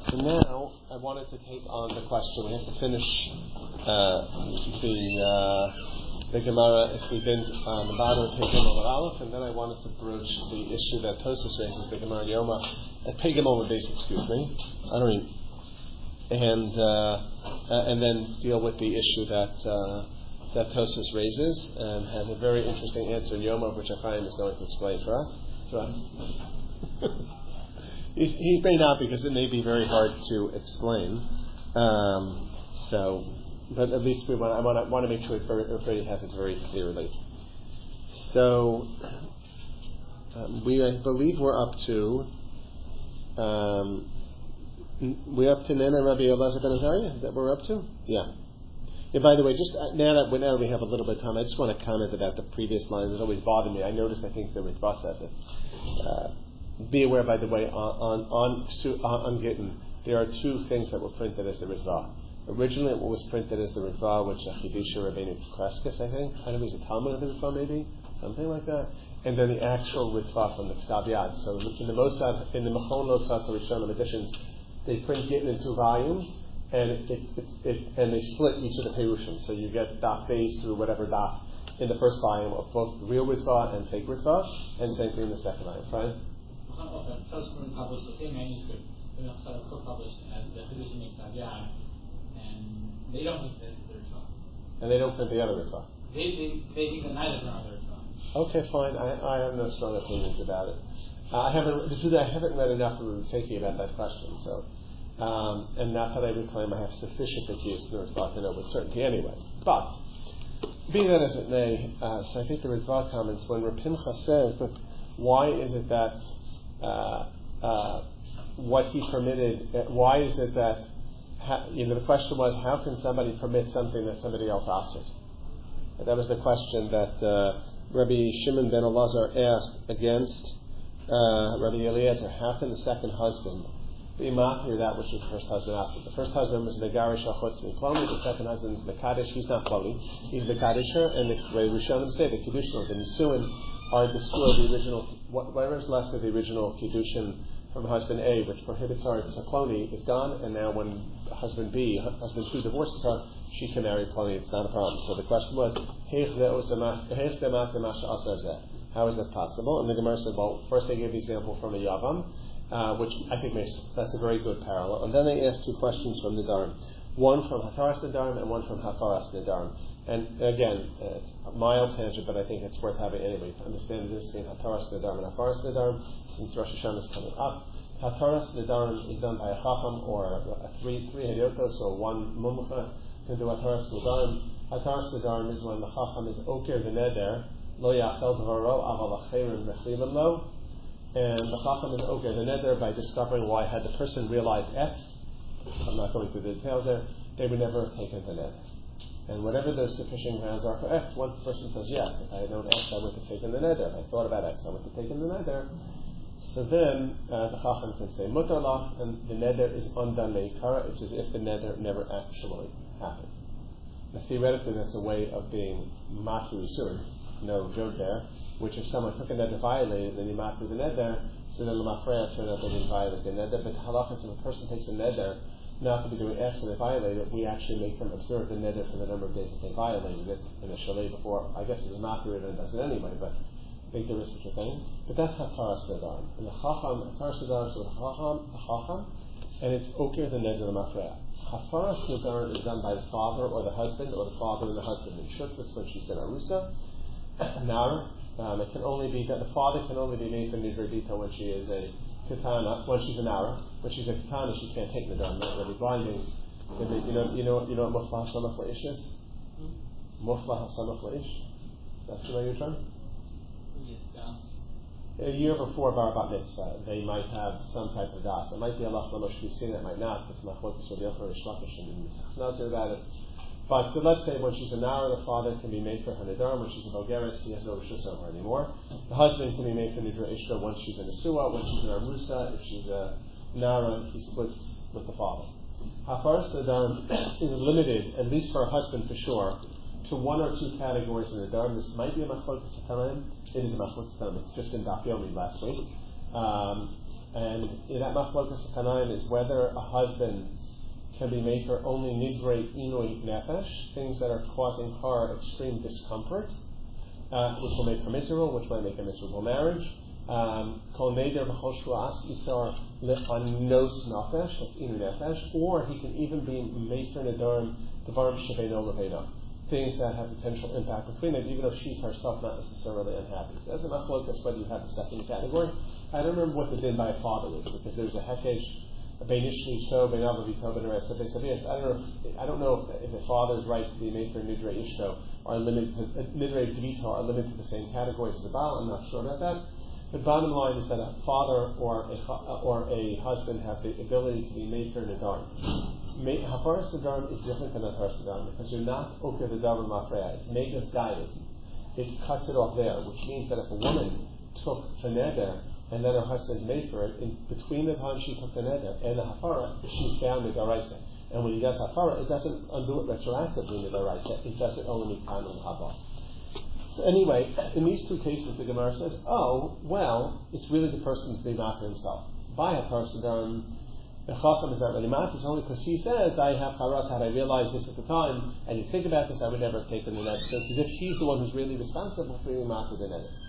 So now I wanted to take on the question. We have to finish the Gemara if we didn't on the bottom of Pei Gimel Aleph, and then I wanted to broach the issue that Tosfos raises, the Gemara Yoma at Pei Gimel base, and then deal with the issue that Tosfos raises, and has a very interesting answer in Yoma, which Ephraim is going to explain for us. He may not, because it may be very hard to explain. But at least I want to make sure everybody has it very clearly. So I believe we're up to Nana Rabbi Elazar ben Azariah. Is that what we're up to? Yeah. By the way, just now that we have a little bit of time, I just want to comment about the previous line. It always bothered me. I noticed, I think the Ritva says it. Be aware, by the way, on Gittin, there are two things that were printed as the Ritva. Originally, it was printed as the Ritva, which Chidusha Rabbeinu Kreskes, I think. I don't know if it was a Talmud of the Ritva, maybe something like that. And then the actual Ritva from the Ksav Yad. So in the Mosad, in the Mechon Lo Tzatz Rishonim editions, they print Gittin in two volumes, and they split each of the Perushim. So you get Daf Beis through whatever Daf in the first volume of both real Ritva and fake Ritva, and same thing in the second volume, right? Subsequently published the same manuscript, but published as the Chiddushim Ksav Yad, and they don't print the Ritva. And they don't print the other Ritva. They think that neither are the Ritva. Okay, fine. I have no strong opinions about it. I haven't read enough of Feki about that question. So, and not that I would claim I have sufficient Feki to know with certainty anyway. But be that as it may, so I think the Ritva comments when Rav Pincha says, look, why is it that what he permitted? Why is it that the question was, how can somebody permit something that somebody else asked? That was the question that Rabbi Shimon ben Elazar asked against Rabbi Eliezer. How can the second husband be matir that which the first husband asked? The first husband was Megarish Achutz Mikloni. The second husband is Mekadesh. He's not Kloni. He's Mekadesher. And the way Rishonim say, the Kiddushin, the Nisuin, are destroyed the original. Whatever is left of the original Kiddushin from husband A, which prohibits her as a Kloni, is gone. And now when husband 2 divorces her, she can marry Kloni. It's not a problem. So the question was, how is that possible? And the Gemara said, well, first they gave the example from a Yavam, which I think that's a very good parallel. And then they asked two questions from Nedarim. One from Hataras Nedarim and one from Hafaras Nedarim. And again, it's a mild tangent, but I think it's worth having anyway to understand the difference between Hataras Nedarim and Hafaras Nedarim, since Rosh Hashanah is coming up. Hataras Nedarim is done by a Chacham or three Hediotos, so one Mumcha can do Hataras Nedarim. Hataras Nedarim is when the Chacham is Okir the Neder, Lo Yachel Dvaro, Aval Acherim Mechilim Lo. And the Chacham is okay, the Neder, by discovering why had the person realized X, I'm not going through the details there, they would never have taken the Neder. And whatever those sufficient grounds are for X, one person says, yes, if I had known X, I would have taken the Neder. If I thought about X, I would have taken the Neder. So then, the Chacham can say, Mutar Lach, and the Neder is undone Meikara. It's as if the Neder never actually happened. Now, theoretically, that's a way of being Matri Sur, no joke there, which if someone took a neder violated, then he mattered the neder, so then the mafreya turned out they didn't violate the neder. But halachas, if a person takes a neder not to be doing X and they violate it, we actually make them observe the neder for the number of days that they violated it in a chalet before. I guess it was not doing it and does it anyway, but I think there is such a thing. But that's Hataras Nedarim. And the Chacham, Hataras Nedarim is with the Chacham, and it's okir the neder the mafreya. Hafaras Nedarim is done by the father or the husband, or the father and the husband in Shutlas when she's in Arusa. Nara. It can only be that the father can only be made for Nidre Bita when she is a Katana, when she's a Nara. When she's a Katana, she can't take Nidar, not really blinding. You know what Mufla Hasamach La'ish is? Mufla Hasamach La'ish? That's the way you're trying? Yes, das. A year before Bar Bat Mitzvah, they might have some type of das. It might be Allah Shlomo Shvisin, it might not. It's Machlokus Rabbi Yochanan Rish Lakish and Nazir about it. But let's say when she's a Nara, the father can be made for her Nidarim. When she's a Bulgaris, he has no Rishus over her anymore. The husband can be made for Nidra Ishra once she's in a Suah. When she's in a Rusa, if she's a Nara, he splits with the father. Hafaras Nidarim is limited, at least for a husband for sure, to one or two categories in Nidarim. This might be a Machlokes Tanaim. It is a Machlokes Tanaim. It's just in Daf Yomi last week. And that machlokas tanaim is whether a husband can be made for only nidrei inui nefesh, things that are causing her extreme discomfort, which will make her miserable, which might make a miserable marriage. Kol neder b'chol shuas isar le'anos nefesh, that's inu nefesh, or he can even be made for nedarim devarim shebeino leveino, things that have potential impact between them, even though she's herself not necessarily unhappy. So as a machlokas, whether you have the second category, I don't remember what the din by a father is, because there's a hekesh, a beinish ishto, beinav avito, benares sabias. I don't know if a father's right to be made for nidrei ishto are limited to nidrei dvito are limited to the same categories as a baal. I'm not sure about that. The bottom line is that a father or a husband have the ability to be made for nidarim. Hafaras nidarim is different than hafaras nidarim because you're not okay the davar mafreya. It's megas gaius. It cuts it off there, which means that if a woman took the neder and then her husband made for it, in between the time she took the neder and the hafara, she's bound to daraisa. And when he does hafara, it doesn't undo it retroactively in the daraisa. It does it only time in haba. So anyway, in these two cases, the Gemara says, oh, well, it's really the person to be mad for himself. By hafaras nidarim, the chacham is not really mad. It's only because he says, I have harat, had I realized this at the time, and you think about this, I would never have taken the neder. So it's as if he's the one who's really responsible for being mad for the neder.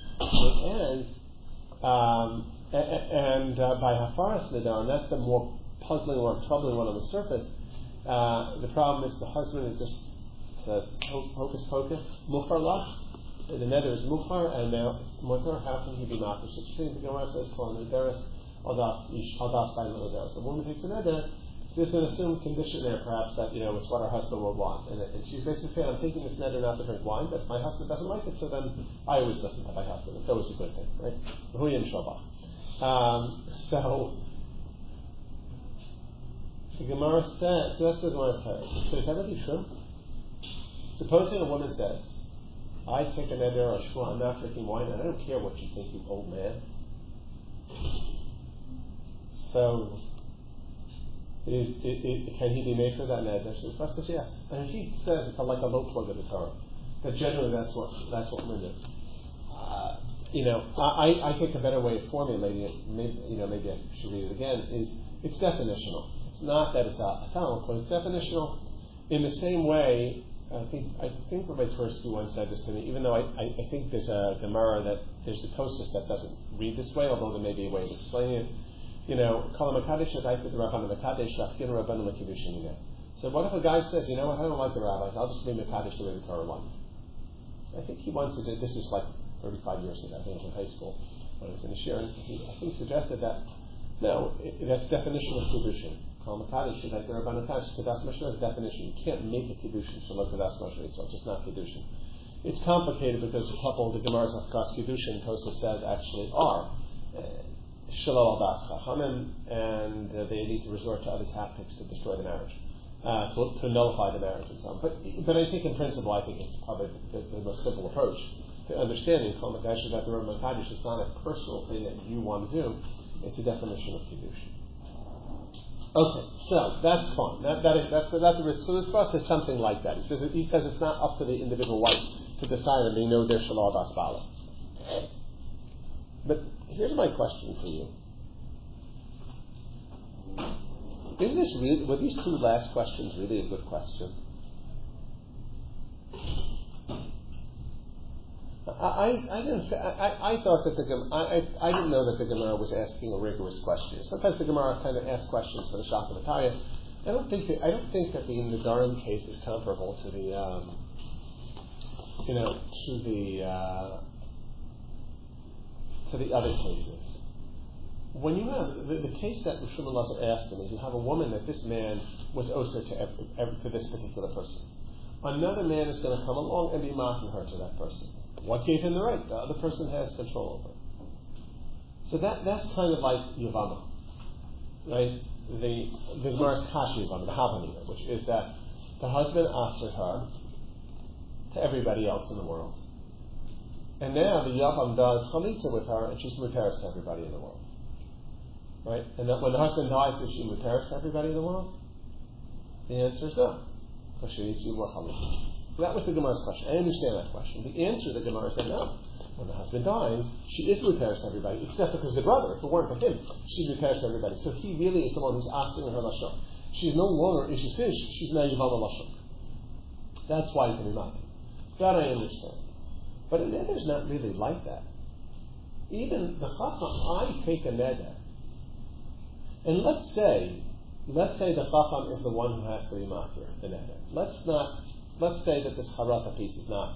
By hafaras nidarim, that's the more puzzling or troubling one on the surface. The problem is the husband is just says hocus pocus, mufar lach. The neder is mufar, and now it's mutar. How can he be mafish? It's true. The Gemara says, "Kol nederes aldas by nederes." The woman takes a neder. There's an assumed condition there, perhaps that it's what her husband will want, and she's basically saying, "I'm taking this neder not to drink wine, but my husband doesn't like it, so then I always listen to my husband. It's always a good thing, right?" So the Gemara says, so that's the Gemara's heritage. So is that really true? Supposing a woman says, I take a neder or a shua, I'm not drinking wine, and I don't care what you think, you old man. So can he be made for that neder? So the first says yes. And he says it's like a low plug of the Torah. That generally that's what women do. I think a better way of formulating it, maybe I should read it again, is it's definitional. It's not that it's a talent, but it's definitional. In the same way, I think Rabbi Tursky once said this to me, even though I think there's a Gemara that there's the Tosfos that doesn't read this way, although there may be a way of explaining it. Kol HaMakadesh Shadayt the Rabban HaMakadesh Lachkin Rabban HaMakidushin. So what if a guy says, I don't like the rabbis, I'll just be Makadesh the way the Torah wants. I think he once did, this is like 35 years ago, I think it was in high school, when I was in a shir, and he, I think, suggested that, no, that's definition of Kiddushin. Kol Makadesh Shadayt the Rabban HaMakadesh, Kedas Moshe is definition. You can't make a Kiddushin so like Kedas Moshe, so it's just not Kiddushin. It's complicated because a couple of the Gemaras of Kas Kiddushin, Tosfos says, actually are Shalom al-Das Chachamim, and they need to resort to other tactics to destroy the marriage, to nullify the marriage and so on. But I think in principle, I think it's probably the most simple approach to understanding Kol Makadesh Shadayt the Rabban HaMakadesh. It's not a personal thing that you want to do, it's a definition of Kiddushin. Okay, so that's fine. That's the Ritz. So the trust is something like that. He says it's not up to the individual wife to decide, and they know their Shalom Das Bala. But here's my question for you. Were these two last questions really a good question? I thought that I didn't know that the Gemara was asking a rigorous question. Sometimes the Gemara kind of asks questions for the Shach and Ataya. I don't think that the Nedarim case is comparable to the other cases. When you have the case that Rishon Elazar asked him is, you have a woman that this man was osir to this particular person. Another man is going to come along and be mocking her to that person. What gave him the right? The other person has control over it. So that's kind of like Yavama, right? The Gemara's Kashi Yavama, the Havamina, which is that the husband answered her to everybody else in the world. And now the Yavam does Chalitza with her, and she's Muteris to everybody in the world. Right? And that when the husband dies, is she Muteris to everybody in the world? The answer is no. Because she needs to be more Chalitza. So that was the Gemara's question. I understand that question. The answer to the Gemara said no. when the husband dies, she is repairs to everybody, except because the brother, if it weren't for him, she's repairs to everybody. So he really is the one who's asking her lashon. She's no longer, if she's finished, she's now Yavama lashon. That's why you can be mad. That I understand. But a neder is not really like that. Even the chacham, I take a neder, and let's say the chacham is the one who has to be matir the neder. Let's say that this harata piece is not,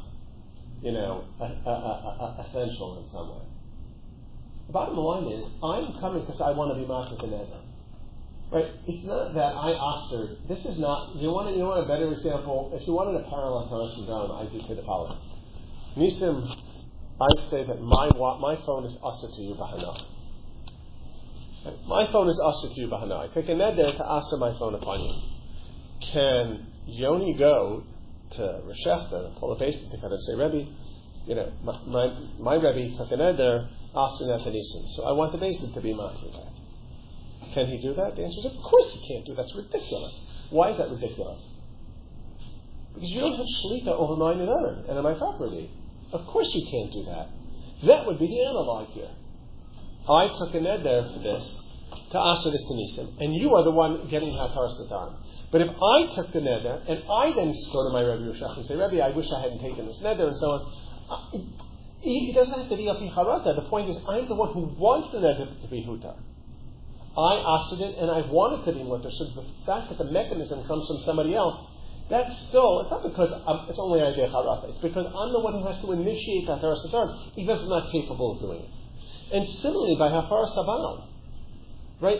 essential in some way. The bottom line is, I'm coming because I want to be matir the neder. Right? It's not that I asked. This is not. You want a better example? If you wanted a parallel to and Dharma, I could say the following. Nisim, I say that my phone is asa to you bahana. Right? My phone is asa to you bahana. I take a neder to asa my phone upon you. Can Yoni go to Reshechta and pull a basin to kind of say, Rebbe, my Rebbe took a neder asa Nisim, so I want the basin to be mine for that. Can he do that? The answer is, of course he can't do that. That's ridiculous. Why is that ridiculous? Because you don't have shlita over mine and other, and my property. Of course you can't do that. That would be the analog here. I took a neder for this, to answer this to Nisim, and you are the one getting hataras l'tarim. But if I took the neder, and I then go to my Rebbe Roshach and say, Rebbe, I wish I hadn't taken this neder, and so on, it doesn't have to be afi harata. The point is, I'm the one who wants the neder to be hutar. I asked it, and I want it to be mutter. So the fact that the mechanism comes from somebody else, that's still, it's not because it's only idea harata. It's because I'm the one who has to initiate that hataras l'tarim, even if I'm not capable of doing it. And similarly, by hafar sabal, right?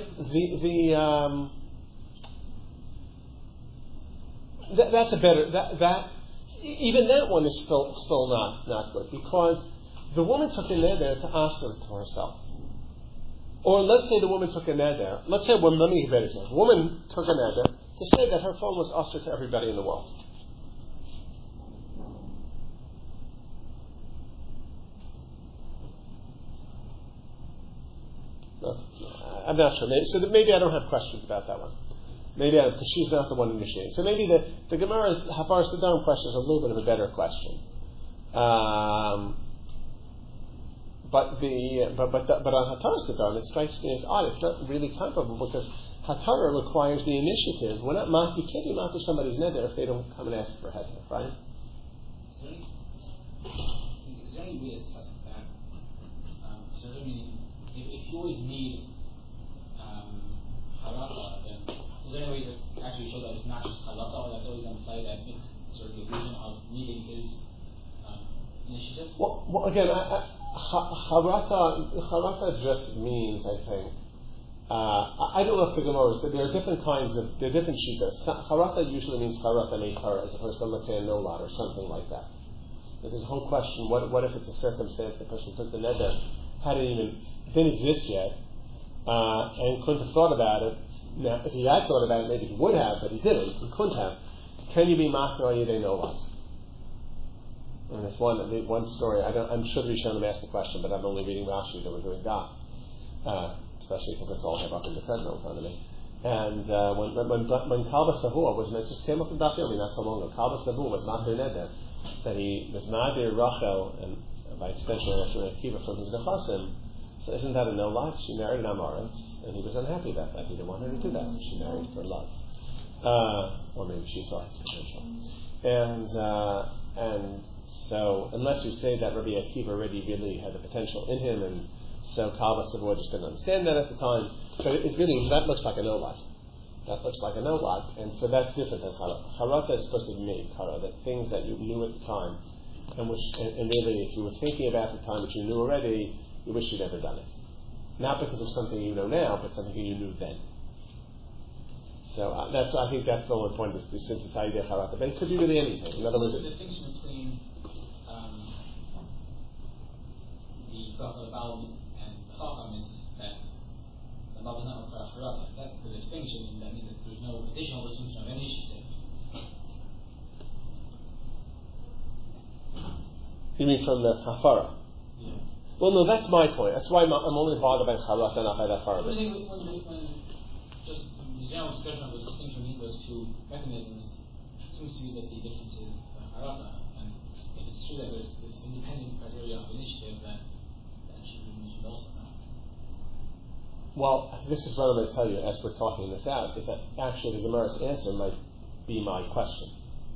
That's a better even that one is still not good, because the woman took a neder to answer to herself. Or let's say the woman took a neder. Let's say, let me give a better example. The woman took a neder to say that her phone was usher to everybody in the world. No, I'm not sure. Maybe I don't have questions about that one. Maybe because she's not the one initiating. So maybe the Gemara's Hafar Saddam question is a little bit of a better question. But on Hataras Saddam, it strikes me as odd. It's not really comparable because Hatara requires the initiative. We're not you can't be mouth to somebody's neder if they don't come and ask for head, right? Is there any way to test that? If you always need harata, then is there any way to actually show that it's not just harata, or that's always in play that makes sort of the illusion of needing his initiative? Well, again, harata just means, I think. I don't know if the Gemara is, but there are different shitas. Harata usually means harata meikara, as opposed to, let's say, a no-lot or something like that. There's a whole question: what if it's a circumstance the person took the neder, didn't exist yet, and couldn't have thought about it. Now, if he had thought about it, maybe he would have, but he didn't. He couldn't have. Can you be matir or yidei no-lot? And there's one story. I'm sure the Rishonim asked the question, but I'm only reading Rashi that we're doing that. Especially because that's all I have up in the treadmill in front of me. And when Kalba Savua was, it just came up in Daf Yomi not so long ago, Kalba Savua was not their neder, that he was not their Rachel, and by extension, Akiva from his Nechasim. So isn't that a no-lot? She married an Amoritz, and he was unhappy about that. He didn't want her to do that. She married for love. Or maybe she saw its potential. And so, unless you say that Rabbi Akiva already really had the potential in him, and so Kalba Savua just didn't understand that at the time. But it's really, that looks like a no-lot. That looks like a no-lot, and so that's different than Harata. Harata is supposed to be made, that things that you knew at the time, and really, if you were thinking about at the time which you knew already, you wish you'd ever done it. Not because of something you know now, but something you knew then. So I think that's the only point, is to synthesize the Harata. But it could be really anything. In other words, the distinction between the Baal and Chacham is that the Baal does not require Harata. That's the distinction, and that means that there's no additional assumption of initiative. You mean from the Hafara? Yeah. Well, no, that's my point. That's why I'm only bothered by Harata and not by that part of it. When just the general discussion of the distinction between those two mechanisms, it seems to me that the difference is Harata, and if it's true that there's this independent criteria of initiative, then she should also know. Well, this is what I'm going to tell you as we're talking this out, is that actually the Gemara's answer might be my question.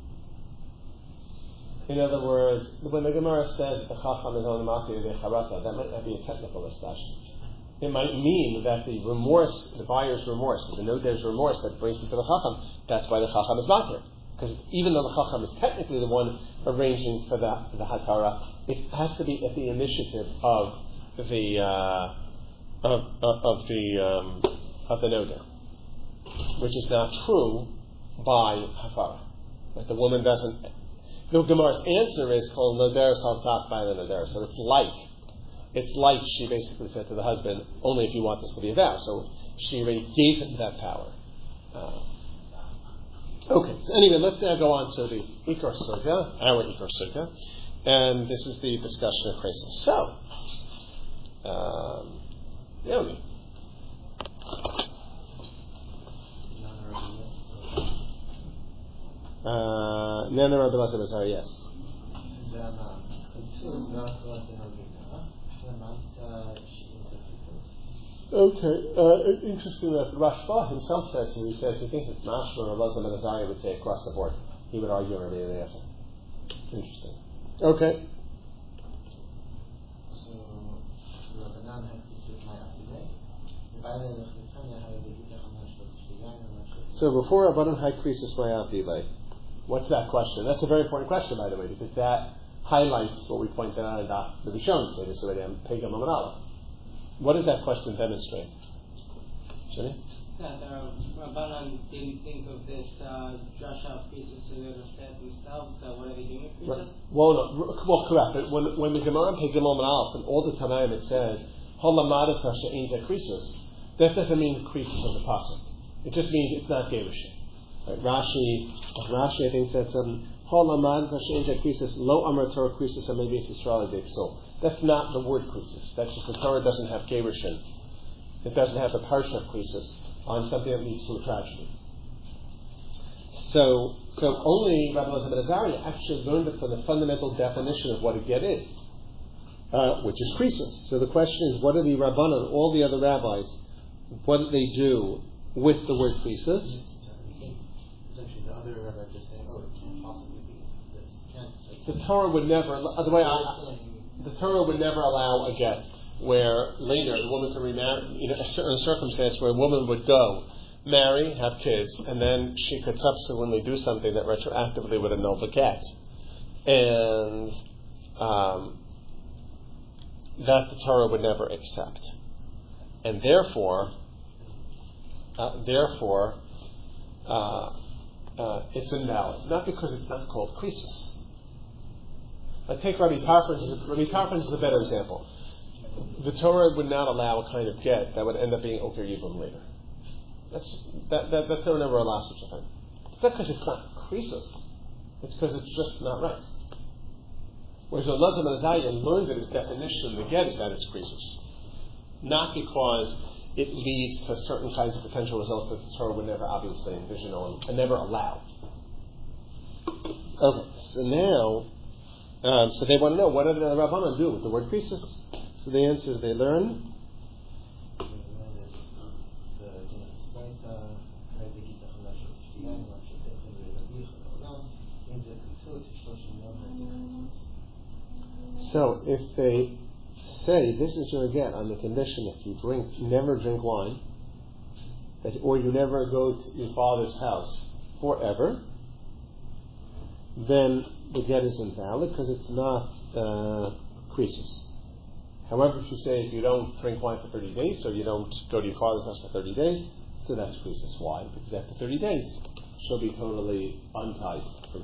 In other words, when the Gemara says the Chacham is on the Mati de Charata, that might not be a technical discussion. It might mean that the remorse, the buyer's remorse, the noder's remorse that brings it to the Chacham, that's why the Chacham is Matir. Because even though the Chacham is technically the one arranging for the Hatara, it has to be at the initiative of the noder, which is not true by Hafara. Like the woman doesn't. The Gemara's answer is called Noderes al Klas by the Noderes. So it's like she basically said to the husband, only if you want this to be a vow. So she already gave him that power. Okay, so anyway, let's now go on to the Ikar Sugya, our Ikar Sugya, and this is the discussion of Kresis. So, Naomi. Nana Rabbi Lazar, sorry, yes. Okay, interesting that Rashba himself says, and he says he thinks it's Mashma or Rabbi ben Azariah would say across the board. He would argue Rabbi Eliezer. Interesting. Okay. So before Rabbanan Hai Krisis Mayati Lei, what's that question? That's a very important question, by the way, because that highlights what we pointed out in the Rishon, say this already, Pegam Amar Aleph. What does that question demonstrate? Shani? That Rabbanan didn't think of this drasha of Krisis, so they understand themselves, so what are they doing with Krisis? Right. Well, correct. But when the Gemara in Pegam Amar Aleph, and all the Tanaim it says, Holamadata she'ein ze Krisis, that doesn't mean Krisis of the Pasuk. It just means it's not Gerushin. Right? Rashi, I think said Holamadata she'ein ze Krisis, lo amar Torah Krisis, and maybe it's Israel so. That's not the word Krisis. That's just the Torah doesn't have Gerushin. It doesn't have the parsha of Krisis on something that leads to a tragedy. So only Rabbi Elazar ben Azariah actually learned it from the fundamental definition of what a get is, which is Krisis. So the question is, what are the Rabbanan, all the other rabbis, what do they do with the word Krisis? Essentially, the other rabbis are saying, it can't possibly be this. The Torah would never, the Torah would never allow a get where later the woman could remarry, a certain circumstance where a woman would go, marry, have kids, and then she could subsequently do something that retroactively would annul the get. And that the Torah would never accept. And therefore, it's invalid. Not because it's not called Krisis. Take Rabbi Tarfon. Rabbi Tarfon is a better example. The Torah would not allow a kind of get that would end up being Oker Yibum later. The Torah never allows such a thing. It's not because it's not Krisis. It's because it's just not right. Whereas Elazar ben Azariah learned that his definition of the get is that it's Krisis. Not because it leads to certain kinds of potential results that the Torah would never obviously envision and never allow. Okay, so now, so they want to know, what do the Rabbanan do with the word Krisis? So the answer is they learn. So if they say this is your get on the condition if you never drink wine, or you never go to your father's house forever, then the get is invalid because it's not Krisis. However, if you say if you don't drink wine for 30 days, so you don't go to your father's house for 30 days, so that's Krisis. Why? Because after 30 days, she'll be totally untied.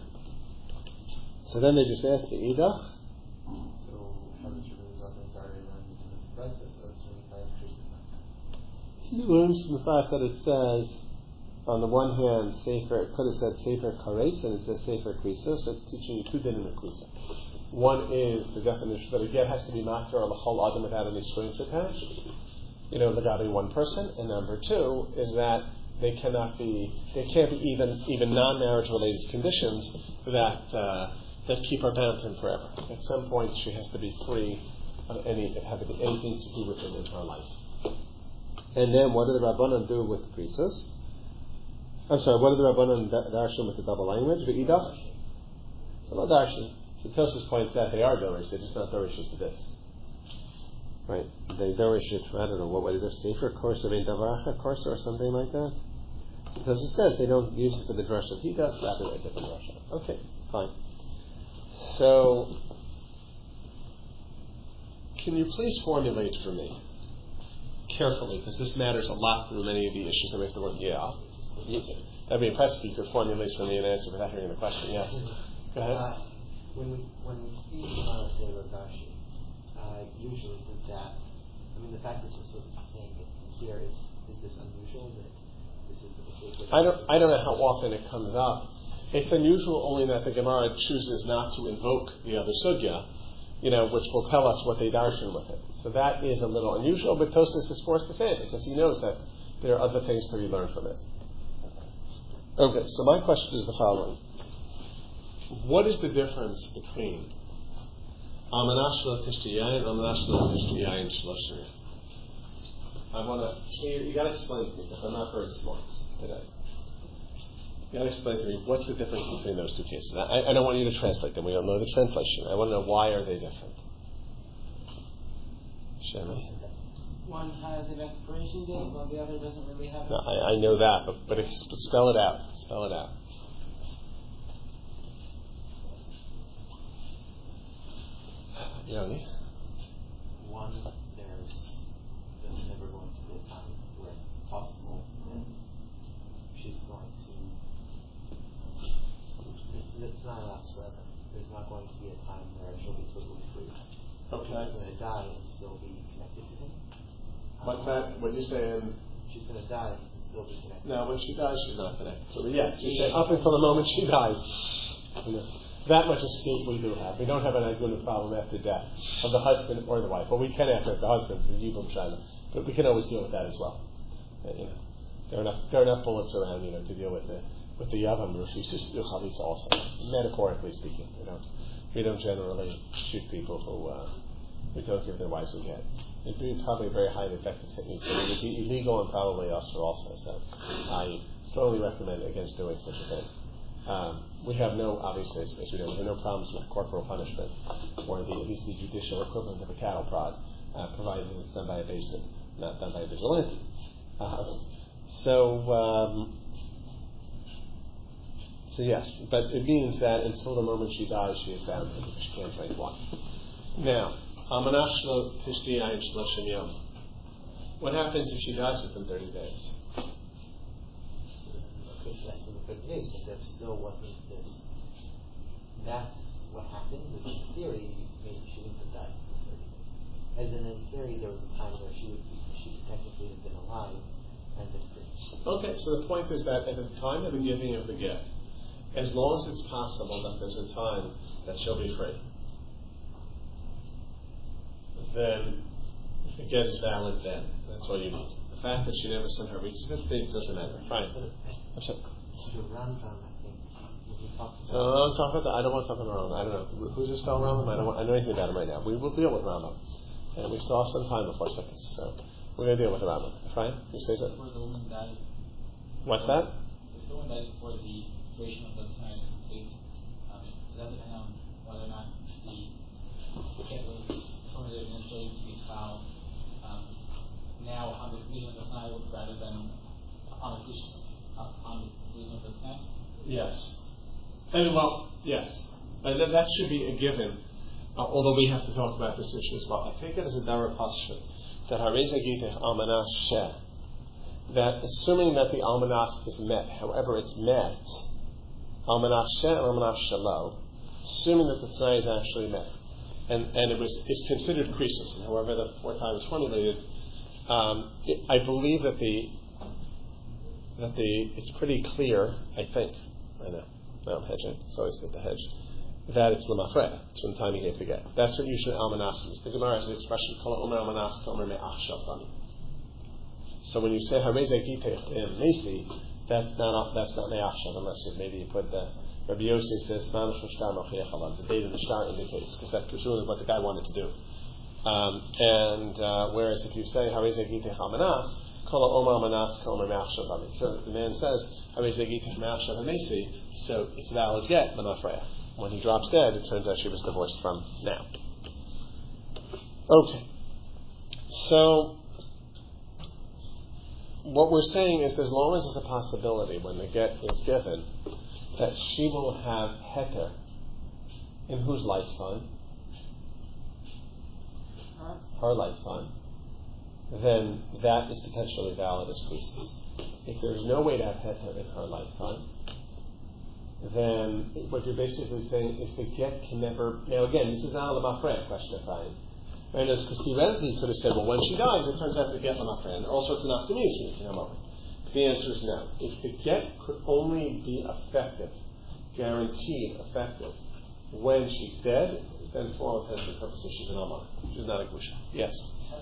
So then they just ask the Eidah. So how does Rabbi Zachariah learn the process? So it's really kind of interesting. He learns from the fact that it says, on the one hand, Sefer, it could have said Sefer Kares, and it says Sefer Krisis, so it's teaching you two dinim of Krisis. One is the definition that a get has to be matter or l'chol adam without any strings attached, legabe one person. And number two is that they can't be even non-marriage related conditions that that keep her bound to him forever. At some point, she has to be free of anything to do with him in her life. And then, what do the Rabbanan do with Krisos? I'm sorry, what do the Rabbanan darshan with the double language? V'idach? So not darshan. So Tosfos points out they are dorish, they're just not dorish to this. Right? They dorish it, I don't know, what way they're safer course of a davaracha course or something like that. So Tosfos says they don't use it for the drasha he does, rather a different drasha. Okay, fine. So, can you please formulate for me, carefully, because this matters a lot through many of the issues that we have to work. That'd be impressive if you could formulate for me an answer without hearing the question. Yes. Go ahead. When we see Taylor Rashi, usually with that, the fact that this was saying it here is this unusual that this is the case? I don't know how often it comes up. It's unusual only that the Gemara chooses not to invoke the other sugya, which will tell us what they darshan with it. So that is a little unusual, but Tosfos is forced to say it because he knows that there are other things to be learned from it. Okay, so my question is the following. What is the difference between Amanash lo Tishtiyayin and Amanash lo Tishtiyayin Shloshim? You got to explain to me because I'm not very smart today. You got to explain to me what's the difference between those two cases. I don't want you to translate them. We don't know the translation. I want to know why are they different. Shemi? One has an expiration date, while the other doesn't really have. No, I know that, but spell it out. Spell it out. Yoni? One, there's never going to be a time where it's possible that she's going to. It's not enough forever. There's not going to be a time where she'll be totally free. Okay. She's going to die and still be connected to him. What's that? What are you saying? She's going to die and still be connected. No, when she dies, she's not connected to him. Yes, you say up until the moment she dies. That much escape we do have. We don't have an aguna problem after death of the husband or the wife. Well, we can after the husband, the Yibum Shana, but we can always deal with that as well. There are enough bullets around, to deal with the Yavam who refuses to do chalitza also. Metaphorically speaking, we don't generally shoot people who don't give their wives a get. It'd be probably a very highly effective technique, but it would be illegal and probably usher also. So I strongly recommend against doing such a thing. We have obviously, as we know, we have no problems with corporal punishment, or at least the judicial equivalent of a cattle prod, provided that it's done by a basin, not done by a vigilante. So yes, but it means that until the moment she dies, she is bound. She can't drink wine. Now, Amanash lo tishti ayin shloshim yom. What happens if she dies within 30 days? That's in the 30 days, but there still wasn't this. That's what happened. In theory, maybe she wouldn't have died for 30 days. As in theory, there was a time where she could technically have been alive and been free. Okay, so the point is that at the time of the giving of the gift, as long as it's possible that there's a time that she'll be free, then the gift is valid then. That's all you need. The fact that she never somehow reaches this thing doesn't matter. Fine. I'm sorry. The Rambam, I think, he talks about. So I don't want to talk about Rambam. I don't know. Who's this fellow Rambam? I know anything about him right now. We will deal with Rambam. And we still have some time before seconds. So we're going to deal with Rambam. Fine? You say so? Before the woman dies. What's that? If the woman dies before the duration of the time is complete, does that depend on whether or not the kid was terminated initially to be filed now on the completion of the time rather than on the completion of the time? Yes. Yes. That should be a given, although we have to talk about this issue as well. I take it as a Dara Pasha that Hareza Gita Almanas Sheh, that assuming that the Almanas is met, however it's met, Almanas Sheh and Almanas Shalo, assuming that the Tanai is actually met, and it's considered krisis, and however the fourth time is formulated, I believe that it's pretty clear, I think, I know, now I'm hedging, it's always good to hedge, that it's Lamafre, it's when the time he gave the get. That's what usually Almanas is. The Gemara has the expression, Kol Omer Almanas, Kol Omer Me'ach Shaltani. So when you say Hareze Gitech in Mesi, that's not Me'ach Shal, unless maybe you put the Rabbi Yossi says, the date of the shtar indicates, because that's presumably what the guy wanted to do. Whereas if you say, so the man says, so it's a valid get, Lamafreya. When he drops dead, it turns out she was divorced from now. Okay. So, what we're saying is, as long as there's a possibility when the get is given, that she will have heter in whose lifetime? Her lifetime. Then that is potentially valid as krisis. If there's no way to have heter in her lifetime, then what you're basically saying is the get can never. Now again, this is not a lemafreya question of time. Right? Because theoretically you could have said, well, when she dies, it turns out to get lemafreya. And there are all sorts of nafkamis we can come up with. The answer is no. If the get could only be effective, guaranteed effective, when she's dead, then for all intents and purposes she's an almana. She's not a gusha. Yes.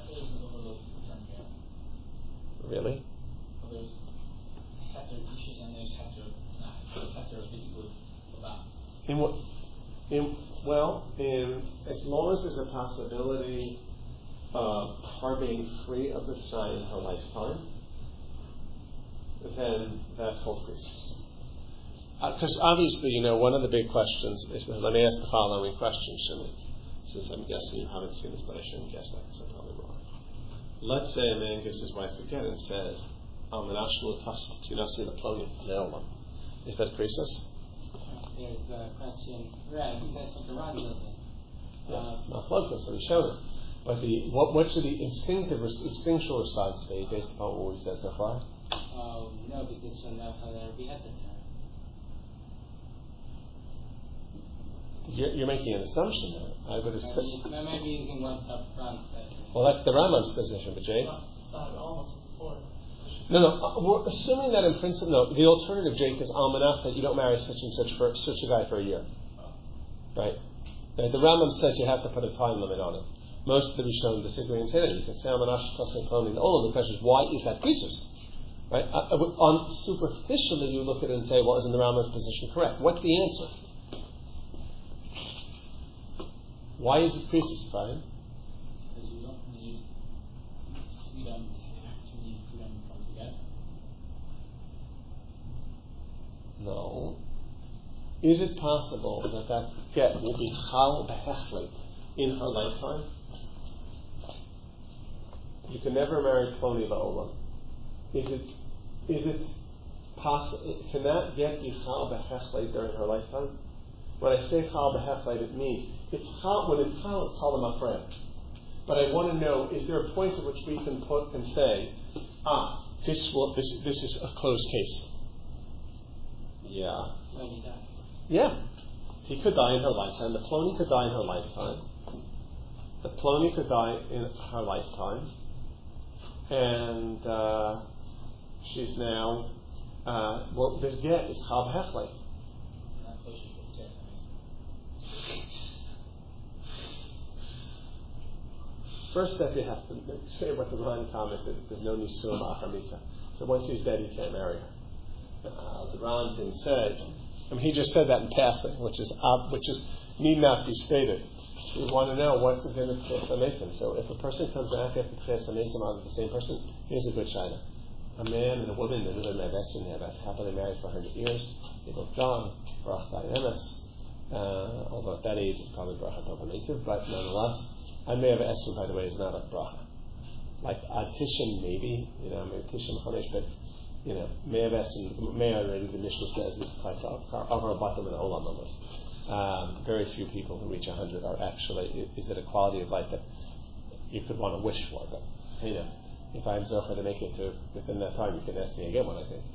Really? Well, there's heter issues and there's heter not. Heter is really good about. In what? As long as there's a possibility of her being free of the shai in her lifetime, then that's called krisis. Because obviously, one of the big questions is, let me ask the following question, Shimon, since I'm guessing you haven't seen this, but I shouldn't guess that because I'm probably wrong. Let's say a man gives his wife a get and says, is that krisis? There's the question, right? That's what the Ron does. Yes, maflokas, so we showed it. But what should the instinctual response be based upon what we said so far? No, because she'll never be heter. You're making an assumption there. I would have said. Maybe using one up front. Well, that's the Rambam's position, but Jake? No. We're assuming that in principle. No, the alternative, Jake, is almanas, that you don't marry such and such a guy for a year, right? The Rambam says you have to put a time limit on it. Most of the Rishonim disagree and say that you can say almanas tasmin cloning. The question is, why is that krisis? Right? Superficially, you look at it and say, well, isn't the Rambam's position correct? What's the answer? Why is it krisis, Brian? Because you don't need freedom to act, you need freedom from the get. No. Is it possible that get will be chal behechlet in her lifetime? You can never marry Ploni Ba'olam. Is it possible? Can that get be chal behechlet during her lifetime? When I say chal behechlet, it means it's chal. When it's chal lemafreya. But I want to know: is there a point at which we can put and say, this is a closed case? Yeah. When he dies. Yeah. He could die in her lifetime. The Ploni could die in her lifetime. The Ploni could die in her lifetime, and she's now. This get is chal behechlet. First step, you have to say what the Ran commented. There's no nisum achamisa. So once he's dead, you can't marry her. The Ran didn't say. He just said that in passing, which is need not be stated. So you want to know what's the din of Tchias HaMesim. So if a person comes back after Tchias HaMesim out of the same person, here's a good shayla. A man and a woman, they live in Medvestin, they have happily married for 100 years. They both gone, Barach Dayanemes. Although at that age it's probably Barach Tova, but nonetheless. And Me'av Esrim, by the way, is not a bracha. Like Ad Tishim, maybe, maybe Tishim Chodesh, but, Me'av Esrim, already the Mishnah says this is like Avar Batim and Olam almost. Very few people who reach 100 are actually, is it a quality of life that you could want to wish for, but, if I'm Zocher to make it to within that time, you can ask me again one, I think.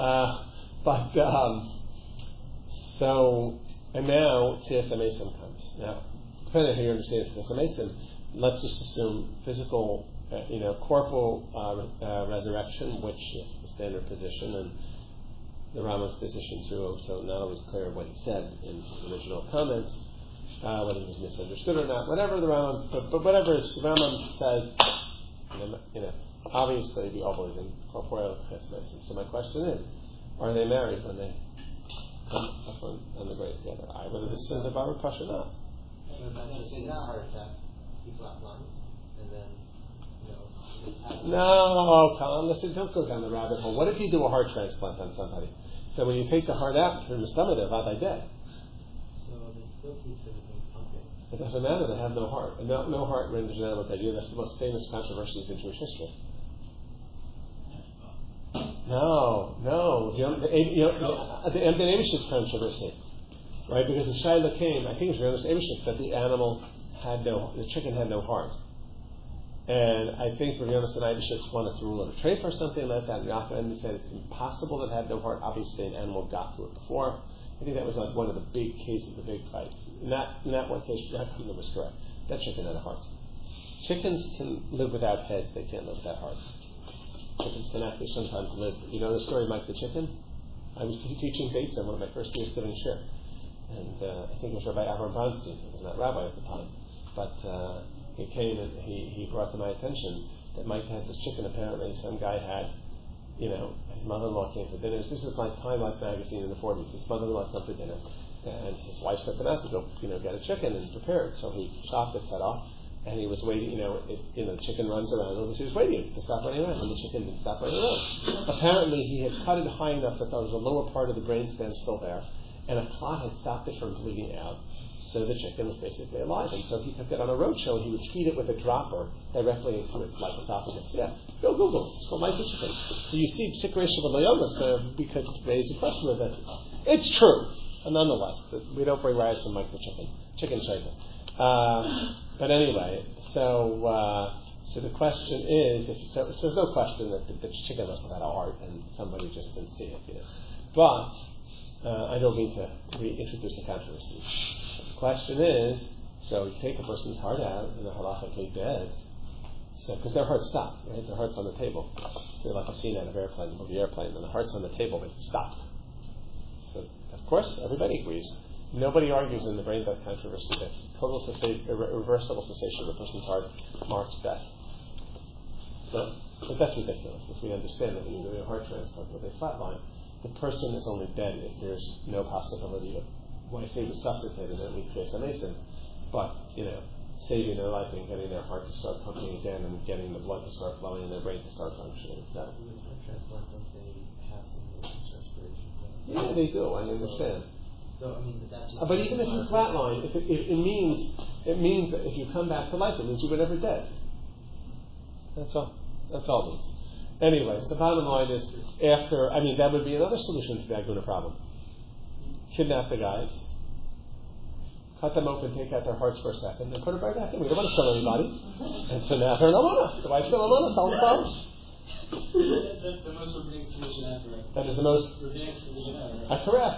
And now Tchias HaMesim comes. Now, depending on how you understand Tchias HaMesim, let's just assume physical, corporal resurrection, which is the standard position, and the Rambam's position too. So not always clear what he said in his original comments, whether it was misunderstood or not. Whatever the Rambam, but whatever the Rambam says, obviously we all believe in corporeal Tchias HaMesim. So my question is, are they married when they on the grave together. Whether this is a Baba Push or not. It's not heart attack. He flatlines, and then No, Colin, listen, don't go down the rabbit hole. What if you do a heart transplant on somebody? So when you take the heart out from the stomach, they're about dead. So they still keep everything pumping. It doesn't matter, they have no heart. And no heart renders an animal dead. That's the most famous controversies in Jewish history. No. The Abish's controversy. Right? Because the Shaila came, I think it was Abish's, that the chicken had no heart. And I think Rav Yonasan Eibishitz wanted to rule it a treif or something like that. And Yaakov said it's impossible that it had no heart. Obviously, an animal got to it before. I think that was like one of the big cases, the big fights. In that one case, Yaakov was correct. That chicken had a heart. Chickens can live without heads. They can't live without hearts. Chickens can actually sometimes live. You know the story of Mike the chicken? I was teaching Beit on one of my first years giving shir. And I think it was Rabbi Avram Bronstein. He was not rabbi at the time. But he came and he brought to my attention that Mike had this chicken. Apparently, some guy had, his mother-in-law came for dinner. This is like Time Life magazine in the 40s. His mother-in-law came for dinner, and his wife sent him out to go, get a chicken and prepare it. So he chopped its head off, and he was waiting. The chicken runs around, and he was waiting to stop running around, and the chicken didn't stop running around. Apparently, he had cut it high enough that there was a lower part of the brainstem still there, and a clot had stopped it from bleeding out. So the chicken was basically alive, and so he took it on a roadshow, and he would feed it with a dropper directly into its esophagus. Yeah, go Google. It's called Mike the Chicken. So you see, Psikration with Loyola, we could raise a question with it. It's true, and nonetheless, we don't bring rise from Mike the Chicken shaker. But anyway, so the question is, so there's no question that the chicken must have had a heart, and somebody just didn't see it. But I don't mean to reintroduce the controversy. The question is, so you take a person's heart out and they're halachically dead, so because their heart stopped, right? Their heart's on the table. They're like a scene out of Airplane, the movie Airplane, and the heart's on the table, but it stopped. So of course, everybody agrees. Nobody argues in the brain death controversy that total irreversible cessation of a person's heart marks death. So, but that's ridiculous, as we understand that when you're doing a heart transplant with a flatline, the person is only dead if there's no possibility of, when I say resuscitated, I mean Mason, but, saving their life and getting their heart to start pumping again and getting the blood to start flowing and their brain to start functioning. So, with heart transplant, don't they have some respiration? Yeah, they do, I understand. So, but that's just... But even if you flatline, it means that if you come back to life, it means you were never dead. That's all it means. Anyway, so bottom line is, that would be another solution to the Aguna problem. Kidnap the guys, cut them open, take out their hearts for a second, and put it right back in. We don't want to kill anybody. And so now they're an alana. The wife's an alana, solve the problem. That's the most rabbinic solution ever. That is the most rabbinic solution ever. Correct.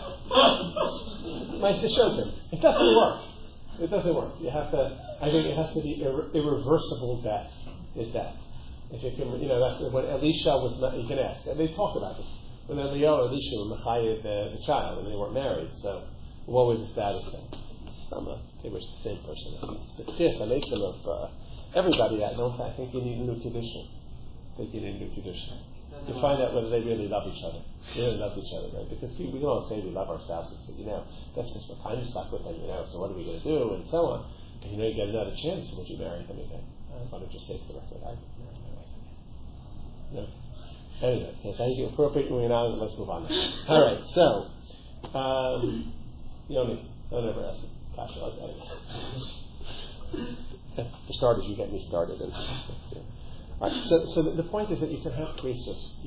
Nice to show them. It doesn't work. You have to, I think it has to be irreversible death is death. If you can, that's when Elisha was not, you can ask. And they talk about this. When Elisha were mechayev the child, and they weren't married. So, what was the status then? They were the same person. It's the kiss, a nation of everybody. I think you need a new tradition. To find out whether they really love each other. They really love each other, right? Because we can all say we love our spouses, but that's because we're kind of stuck with them, so what are we going to do, and so on. But you get another chance, would you marry them again? I want to just say for the record, I would marry my wife again. No. Anyway, okay, thank you. Appropriate moving on, let's move on now. All right, so, Yoni, don't ever ask Kasha. For starters, you get me started. All right, so the point is that you can have creases.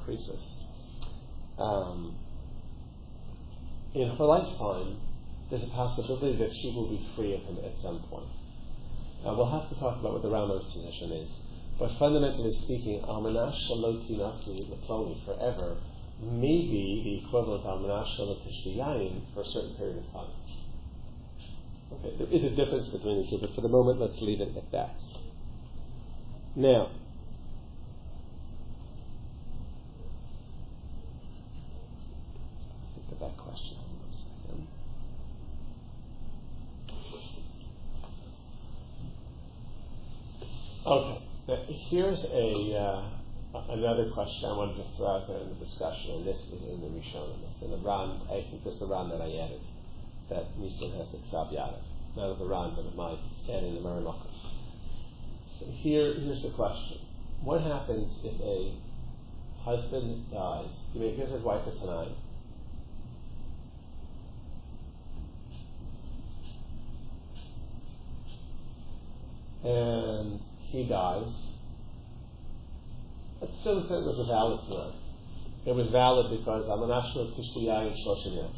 In her lifetime, there's a possibility that she will be free of him at some point. We'll have to talk about what the Rambam's position is. But fundamentally speaking, Almanash Shaloti Nasi Leploni forever may be the equivalent of Almanash Shaloti Yayin for a certain period of time. Okay, there is a difference between the two, but for the moment, let's leave it at that. Now, think of that question. Okay, now here's a another question I wanted to throw out there in the discussion, and this is in the Rishonim. It's in the Ran. I think this is the Ran that I added, that Nisan has the Ksav Yadav. Not of the Ran, but of my adding the Marimakah. So here's the question. What happens if a husband dies? He gives his wife a Tanai. And he dies. Let's still say it was a valid Tanai. It was valid because Amanashno Tishbiyai and Shloshim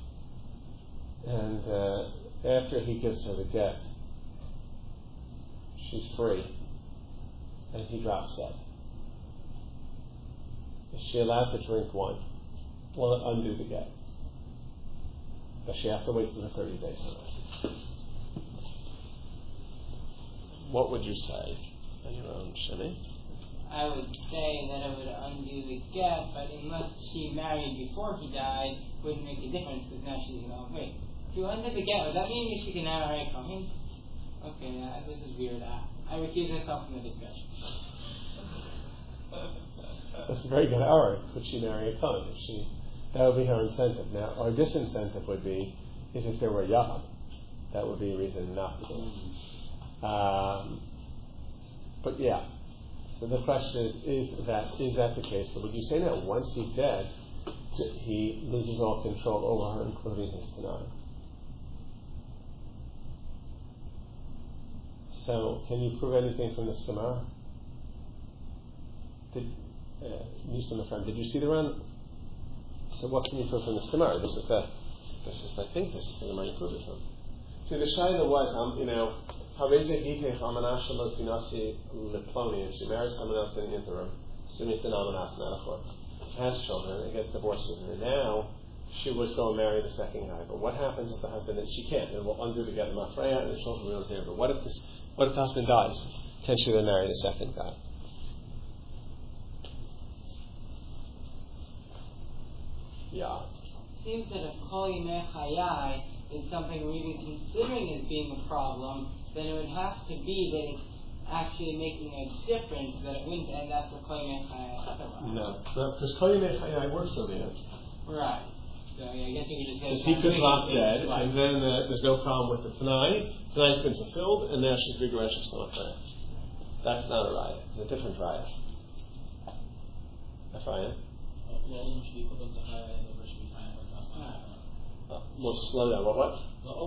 And after he gives her the get, she's free, and he drops dead. Is she allowed to drink wine? Will it undo the get? Does she have to wait till the 30 days? What would you say on your own, Shimmy? I would say that it would undo the get, but unless she married before he died, it wouldn't make a difference because now she's wait. If you undo the get, does that mean she can now marry a Kohen? Okay, this is weird. I recuse myself from the discussion. That's a very good hour. Could she marry a Kohen? That would be her incentive. Now, our disincentive would be, is if there were a Yavam. That would be a reason not to do it. But yeah. So the question is that the case? So would you say that once he's dead, he loses all control over her, including his Tanai? So, can you prove anything from this Gemara? Nisa, my friend, did you see the run? So, what can you prove from this Gemara? This is the Gemara you prove it from. See, the Shaila was, Hareze Gitech Amanasha Lotinasi Liploni, and she marries someone else in the interim, Sunita Namanas Manachot, has children, and gets divorced with her. Now, she was going to marry the second guy. But what happens if the husband, and she can't, it will undo the get Mafreya, and the children will there. But what if the husband dies? Can she then marry the second guy? Yeah. It seems that if Kol Yimei Chayai is something we're even considering as being a problem, then it would have to be that it's actually making a difference that it wouldn't, and that's what Kol Yimei Chayai otherwise. No, because Kol Yimei Chayai works over here. Right. So I guess you could just say because he could drop dead, and then there's no problem with the Tanai. Tanai's been fulfilled, and now she's vigorous on prayer. That's not a riot. It's a different riot. Ephraim? We'll slow down. What?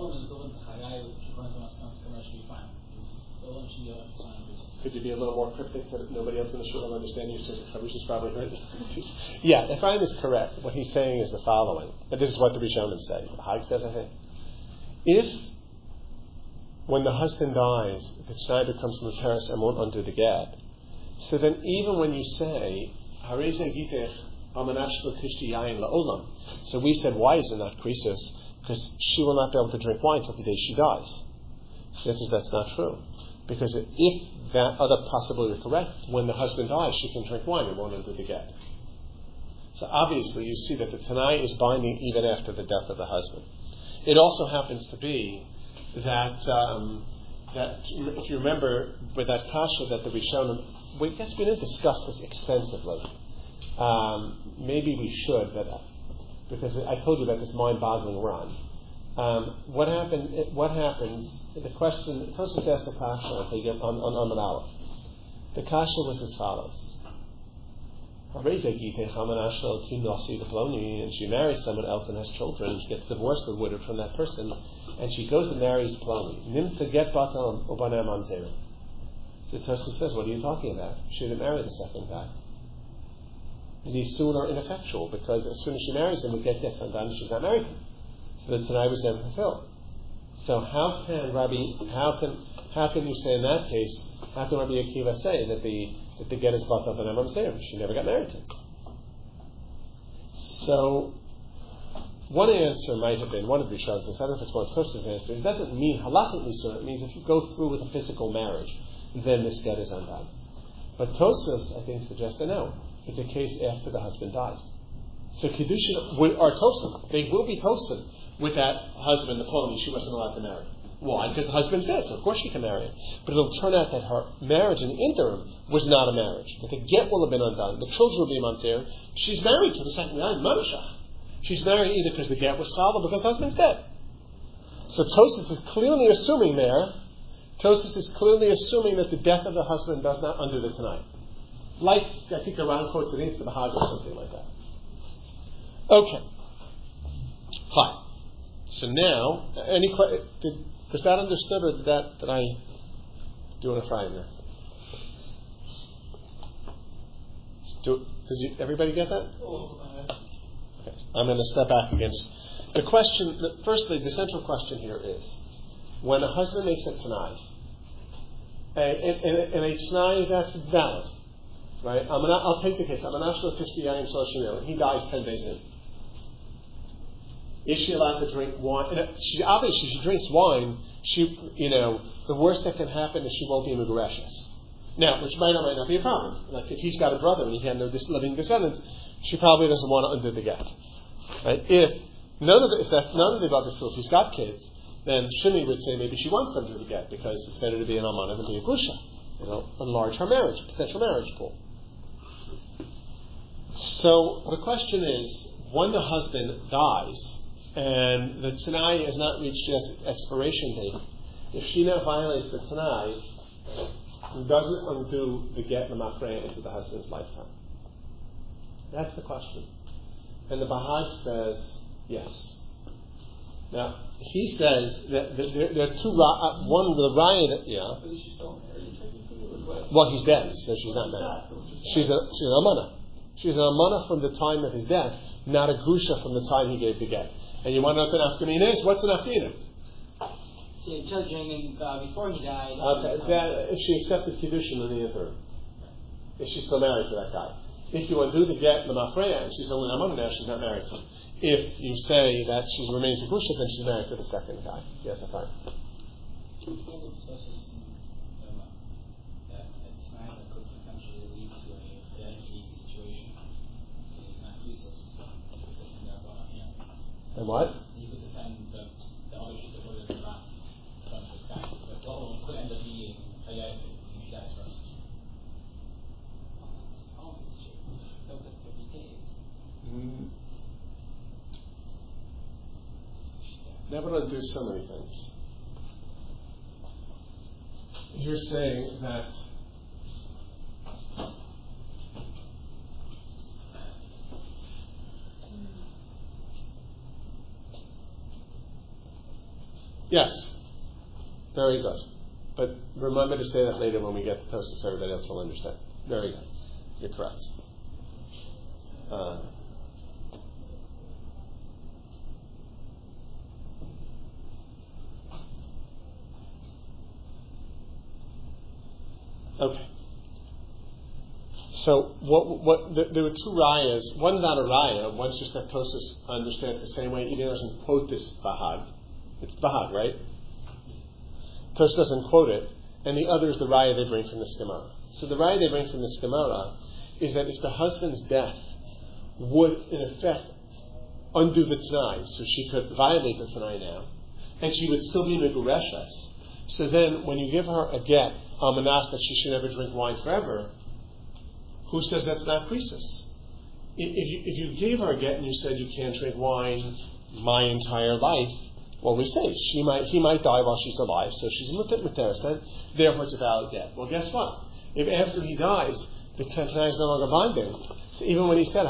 Could you be a little more cryptic so that nobody else in the shul will understand you? So Chavisha's probably heard. Yeah, Ephraim is correct. What he's saying is the following. And this is what the Rishonim say. The Hag says, I think. If, when the husband dies, the Tanai becomes Muteris and won't undo the get, so then even when you say, Hareze Gitech Amanash L'Tishti Yain La'olam, so we said, why is it not Krisus? Because she will not be able to drink wine until the day she dies. So that's not true. Because if that other possibility is correct, when the husband dies, she can drink wine and won't undo the get. So obviously you see that the Tanai is binding even after the death of the husband. It also happens to be that if you remember with that kasha that the Rishonim, we didn't discuss this extensively. Maybe we should, but because I told you about this mind-boggling run. What happens? The question. Tosfos asked the kasha on the Aleph. The kasha was as follows: and she marries someone else and has children. And she gets divorced or widowed from that person, and she goes and marries Ploni. Nimtza get batal ubanam anzera. So Tosfos says, what are you talking about? She didn't marry the second guy. And these soon are ineffectual because as soon as she marries him, we get undone and she's not married him. So the Tanai was never fulfilled. So how can you say in that case, how can Rabbi Akiva say that the get is batal ubanam anzera? She never got married to him. So one answer might have been, one of the Rishonim, I don't know if it's one of Tosfos' answers, it doesn't mean halachically so, it means if you go through with a physical marriage, then this get is undone. But Tosfos, I think, suggests that no, it's a case after the husband died. So Kiddushin are Tosin. They will be Tosin with that husband, the Ploni, she wasn't allowed to marry. Why? Because the husband's dead, so of course she can marry him. But it'll turn out that her marriage in the interim was not a marriage. That the get will have been undone, the children will be mamzer. She's married to the second guy, Mamshach. She's married either because the get was chal or because the husband's dead. So Tosfos is clearly assuming there, that the death of the husband does not undo the Tanai. Like, I think the Ran quotes it into the Hag or something like that. Okay. Fine. So now, was that understood, or did I do an Ephraim there? Does everybody get that? Okay. I'm going to step back again. The question, firstly, the central question here is, when a husband makes a Tanai, and a Tanai that's valid, right? I'll take the case. I'm an Ashla 50 Yayim Shloshim, and he dies 10 days in. Is she allowed to drink wine? And obviously, she drinks wine. The worst that can happen is she won't be Megureshes. Now, which might or might not be a problem. Like if he's got a brother and he had no living descendants, she probably doesn't want to undo the get. Right? If none of the brothers feel he's got kids, then Shimi would say maybe she wants them to get because it's better to be an almana than be a gusha. Enlarge her marriage, potential marriage pool. So the question is, when the husband dies and the Tanai has not reached just its expiration date, if she now violates the Tanai, it doesn't undo the get the mafreya into the husband's lifetime. That's the question. And the Bahag says yes. Now, he says that there are two, one with a raya that, But is she still married? Well, he's dead, so she's not married. She's an almana. She's an almana from the time of his death, not a grusha from the time he gave the get. And you want to know what an afkamina is? What's an afkamina? She had children before he died. Okay, if she accepted kiddushin in the interim, if she's still married to that guy. If you undo the get the mafreya and she's only almana now, she's not married to him. If you say that she remains a grusha, then she's married to the second guy. Yes, I find. And what? You could defend the other people who are not from this guy. But what could end up being a guy if he dies first? Oh, it's true. So the 30 days. That would undo so many things. You're saying that yes, very good. But remember to say that later when we get to Tosfos, so everybody else will understand. Very good. You're correct. Okay. So there were two rayas. One's not a raya. One's just that Tosfos understands the same way. He doesn't quote this Bahag. It's Bahag, right? Tosfos doesn't quote it. And the other is the raya they bring from the Gemara. So the raya they bring from the Gemara is that if the husband's death would, in effect, undo the Tanai, so she could violate the Tanai now, and she would still be Megureshes, so then when you give her a get, Almanas, that she should never drink wine forever, who says that's not krisis? If you gave her a get and you said you can't drink wine my entire life, well, we say he might die while she's alive, so she's muteris, then therefore it's a valid get. Well, guess what? If after he dies, the Tanai is no longer binding, so even when he said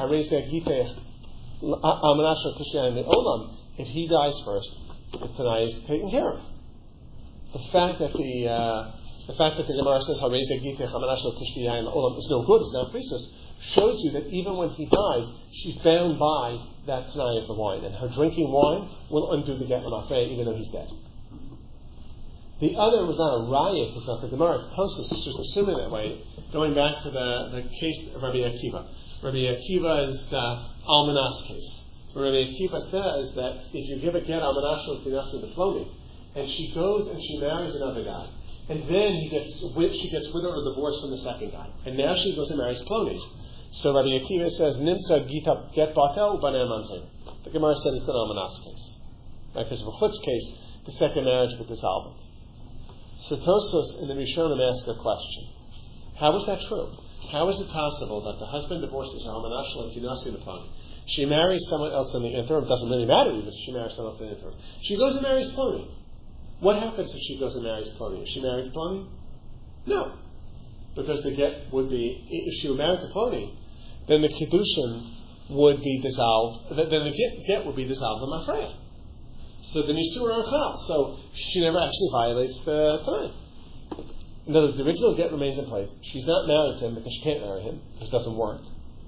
if he dies first, the Tanai is taken care of. The fact that the Gemara says is no good, it's not krisis, shows you that even when he dies, she's bound by that Tanai of the wine, and her drinking wine will undo the get l'mafreya even though he's dead. The other was not a raya, it's not the Gemara, it's Tosfos, it's just assuming that way, going back to the case of Rabbi Akiva. Rabbi Akiva's almanas case. Where Rabbi Akiva says that if you give a get almanas shel tinasa b'ploni, and she goes and she marries another guy, and then she gets widowed or divorced from the second guy, and now she goes and marries Ploni. So Rabbi Akiva says, Nimsa Gita get batel b'nei mamzer. The Gemara said it's an almanas case. Right? Because of a chutz case, the second marriage would dissolve it. So Tosfos in the Rishonim ask a question. How is that true? How is it possible that the husband divorces her, she marries someone else in the interim? It doesn't really matter even if she marries someone else in the interim. She goes and marries Ploni. What happens if she goes and marries Ploni? Is she married to Ploni? No. Because the get would be, if she were married to Ploni, then the Kiddushin would be dissolved, then the get would be dissolved in Mafreya. So the Nisur are Chal. So she never actually violates the Tanai. In other words, the original get remains in place. She's not married to him because she can't marry him, because it doesn't work.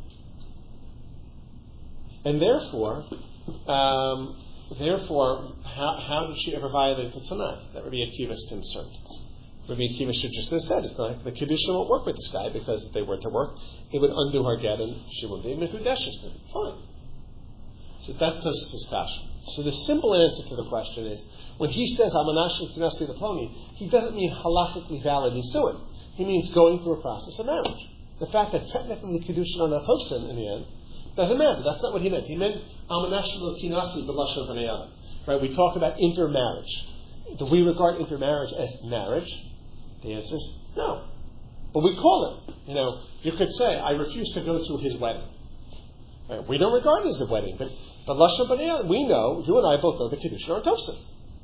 And therefore, how did she ever violate the Tanai? That Rabbi Akiva is concerned. Rabbi Akiva should just have said, it's like the Kiddushin won't work with this guy, because if they were to work, it would undo her get and she wouldn't be Mekudeshes. Fine. So that's Tosfos' fashion. So the simple answer to the question is, when he says Amanash Tinasi the Ploni, he doesn't mean halachically valid Nisuin. He means going through a process of marriage. The fact that technically the Kiddushin are not Hosen in the end doesn't matter. That's not what he meant. He meant Amanash Tinasi B'Lashon V'Neyana. Right? We talk about intermarriage. Do we regard intermarriage as marriage? The answer is no. But we call it. You could say, I refuse to go to his wedding. Right? We don't regard it as a wedding, but Lashon B'Neyana, we know, you and I both know the Kiddushin are Tofsin.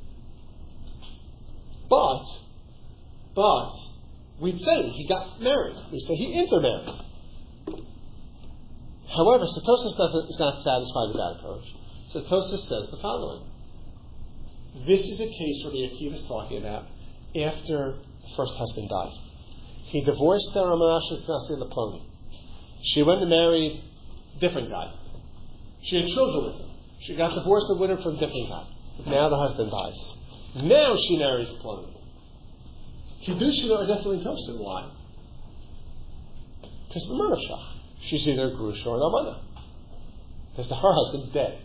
But we'd say he got married. We say he intermarried. However, so Tosfos is not satisfied with that approach. So Tosfos says the following. This is a case where Rabbi Akiva is talking about after the first husband died. He divorced her Amanash Tinasi Ploni. She went and married a different guy. She had children with him. She got divorced and widowed from a different guy. Now the husband dies. Now she marries Ploni. Kiddushin are definitely Tofsin. Why? Because the Manashach. She's either Grusha or an Amana. Because her husband's dead.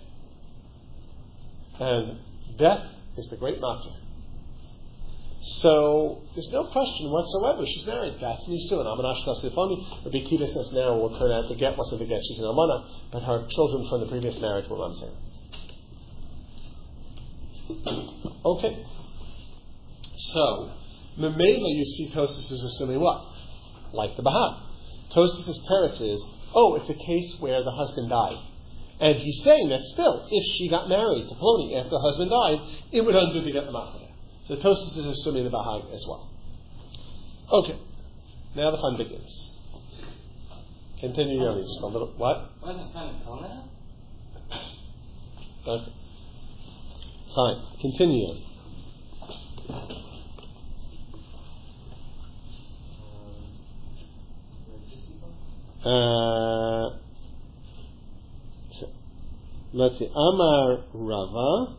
And death is the great matter. So there's no question whatsoever. She's married. That's Nisuin. Amanash Tinasi Ploni. Rabbi Akiva says now will turn out the get wasn't the get. She's an Amana, but her children from the previous marriage were Mamzer. Okay. So, Memela, you see Tosfos is assuming what? Like the Bahag. Tosfos' teretz is, it's a case where the husband died. And he's saying that still, if she got married to Ploni after the husband died, it would undo the get Mafreya. So Tosfos is assuming the Bahag as well. Okay. Now the fun begins. Continue, Yoni, just a little, what? Wasn't fun of Kona? Okay. Fine. Continue. Let's see. Amar Rava.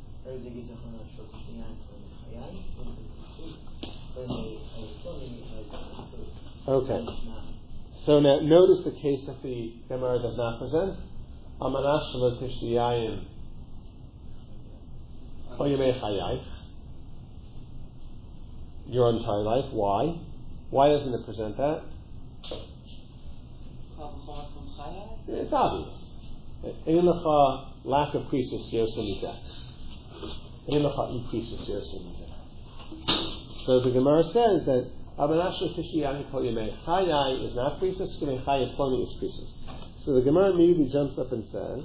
Okay. So now notice the case that the Gemara does not present. Amanash Tishdiyayin. Your entire life. Why? Why doesn't it present that? It's obvious. Eilacha lack of krisus yosemite. Eilacha krisus yosemite. So the Gemara says that Amanash Tishdiyayin Kol Yemei Chayai is not krisus. Yemei Chayai Ploni is krisus. So the Gemara immediately jumps up and says.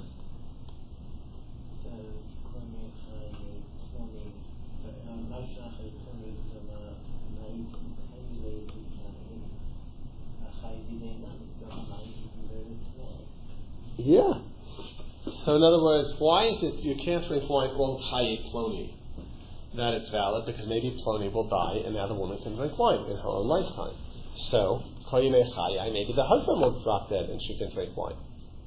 Yeah. So in other words, why is it you can't really find all Chayi Ploni that it's valid? Because maybe Ploni will die and now the woman can drink wine in her own lifetime. So, maybe the husband will drop dead and she can drink wine.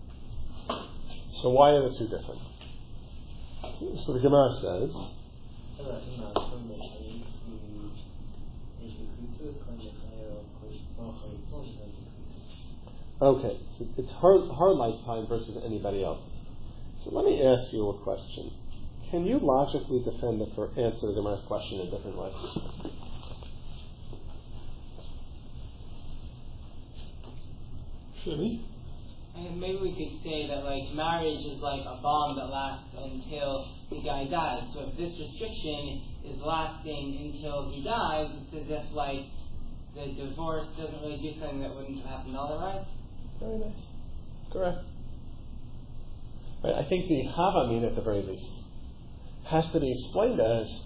So why are the two different? So the Gemara says, okay, so it's her lifetime versus anybody else's. So let me ask you a question. Can you logically defend answer the Gemara's question in a different way? Shimmy? maybe we could say that like marriage is like a bond that lasts until the guy dies. So if this restriction is lasting until he dies, it's as if like the divorce doesn't really do something that wouldn't have happened otherwise. Very nice. Correct. But I think the Havamin, at the very least, has to be explained as,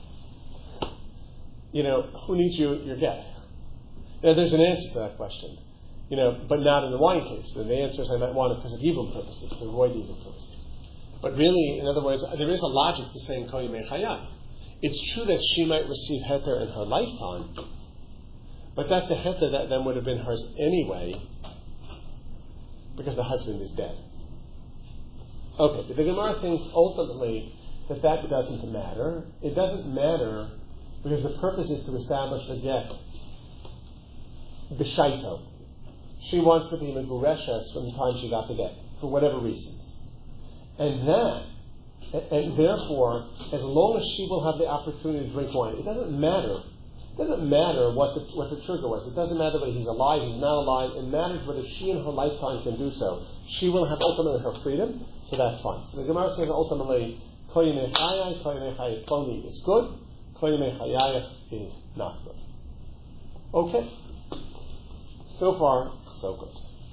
who needs your get? Now, there's an answer to that question, but not in the wine case. And the answer is I might want it because of evil purposes, to avoid evil purposes. But really, in other words, there is a logic to saying Kol Yimei Chayai. It's true that she might receive heter in her lifetime, but that's a heter that then would have been hers anyway, because the husband is dead. Okay, but the Gemara thinks ultimately that doesn't matter. It doesn't matter because the purpose is to establish the get b'shaito. She wants to be megureshes from the time she got the get, for whatever reasons. And therefore, as long as she will have the opportunity to drink wine, it doesn't matter. It doesn't matter what the trigger was. It doesn't matter whether he's alive, he's not alive. It matters whether she in her lifetime can do so. She will have ultimately her freedom, so that's fine. So the Gemara says ultimately, Kol Yimei Chayai, Kol Yimei Chayai Ploni is good, Kol Yimei Chayai is not good. Okay. So far, so good.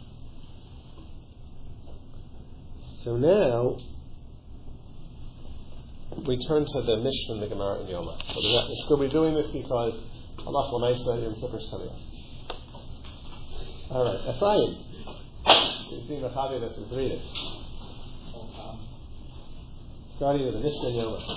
So now, we turn to the Mishnah in the Gemara in Yoma. So we're doing this because Allah L'maisa Yom Kippur is coming up. All right, Ephraim. You see Machavi, let's read it. Starting with the Mishnah in Yoma.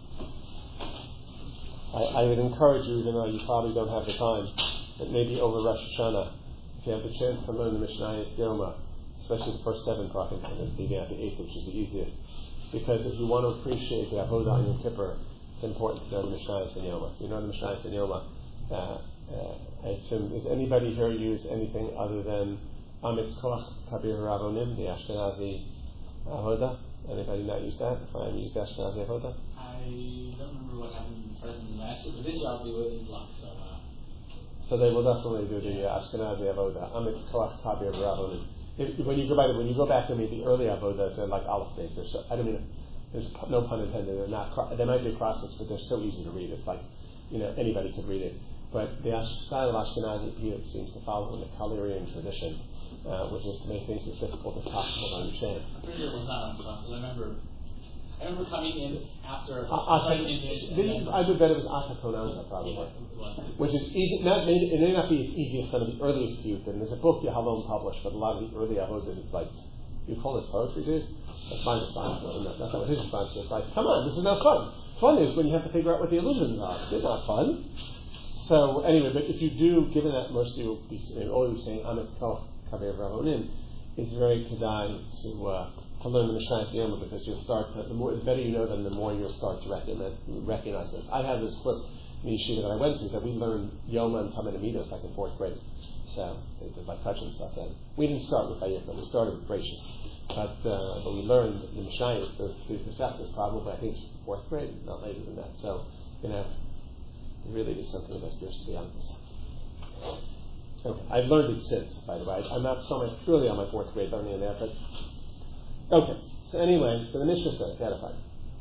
I would encourage you, even though you probably don't have the time, that maybe over Rosh Hashanah, if you have the chance to learn the Mishnah in Yoma, especially the first 7 brachim, and then beginning at the 8th, which is the easiest. Because if you want to appreciate the Avodah on Yom Kippur, it's important to know the Mishnah in Yoma. You know the Mishnah in Yoma. I assume, does anybody here use anything other than Amitz Koch Kabir Ravonim, the Ashkenazi Avodah? Anybody not use that? If I use the Ashkenazi Avodah? I don't remember what happened in the last year, but this year I'll be with luck. So they will definitely do the Ashkenazi Avodah. Amitz Koch Kabir Ravonim. When you go back to me, the early avodas, they're like aleph beis. I don't mean, there's no pun intended. They're not. They might be acrostics, but they're so easy to read. It's like, anybody could read it. But the style of Ashkenazi Piyut seems to follow in the Kalirian tradition, which is to make things as difficult as possible to understand. I'm pretty sure it was not on stuff, because I remember coming in after. I would bet it was Atakonanza, probably. Yeah, it was. Which is easy. It may not be as easy as some of the earliest Piyut. And there's a book Yahalom published, but a lot of the early avodas, it's like, you call this poetry, dude? That's my response. No, that's not what his response is. It's like, come on, this is not fun. Fun is when you have to figure out what the illusions are. It's not fun. So anyway, but if you do, given that most of you will be always saying Amitz Koch Kabir Ravonim, it's very kedai to learn the Mishnah Yoma, because you'll start the better you know them, the more you'll start to recognize this. I had this plus in the yeshiva that I went to that we learned Yoma and Tamid Amidos like in 4th grade. So they did like touching stuff then. We didn't start with Vayikra, we started with Gracious. But we learned the Mishnah, those 3 Pesachas, probably I think 4th grade, not later than that. So it really is something that appears to be on this. Okay. I've learned it since, by the way. I'm not so much really on my 4th grade learning in there, but okay. So anyway, so the Mishnah says, Gadafai.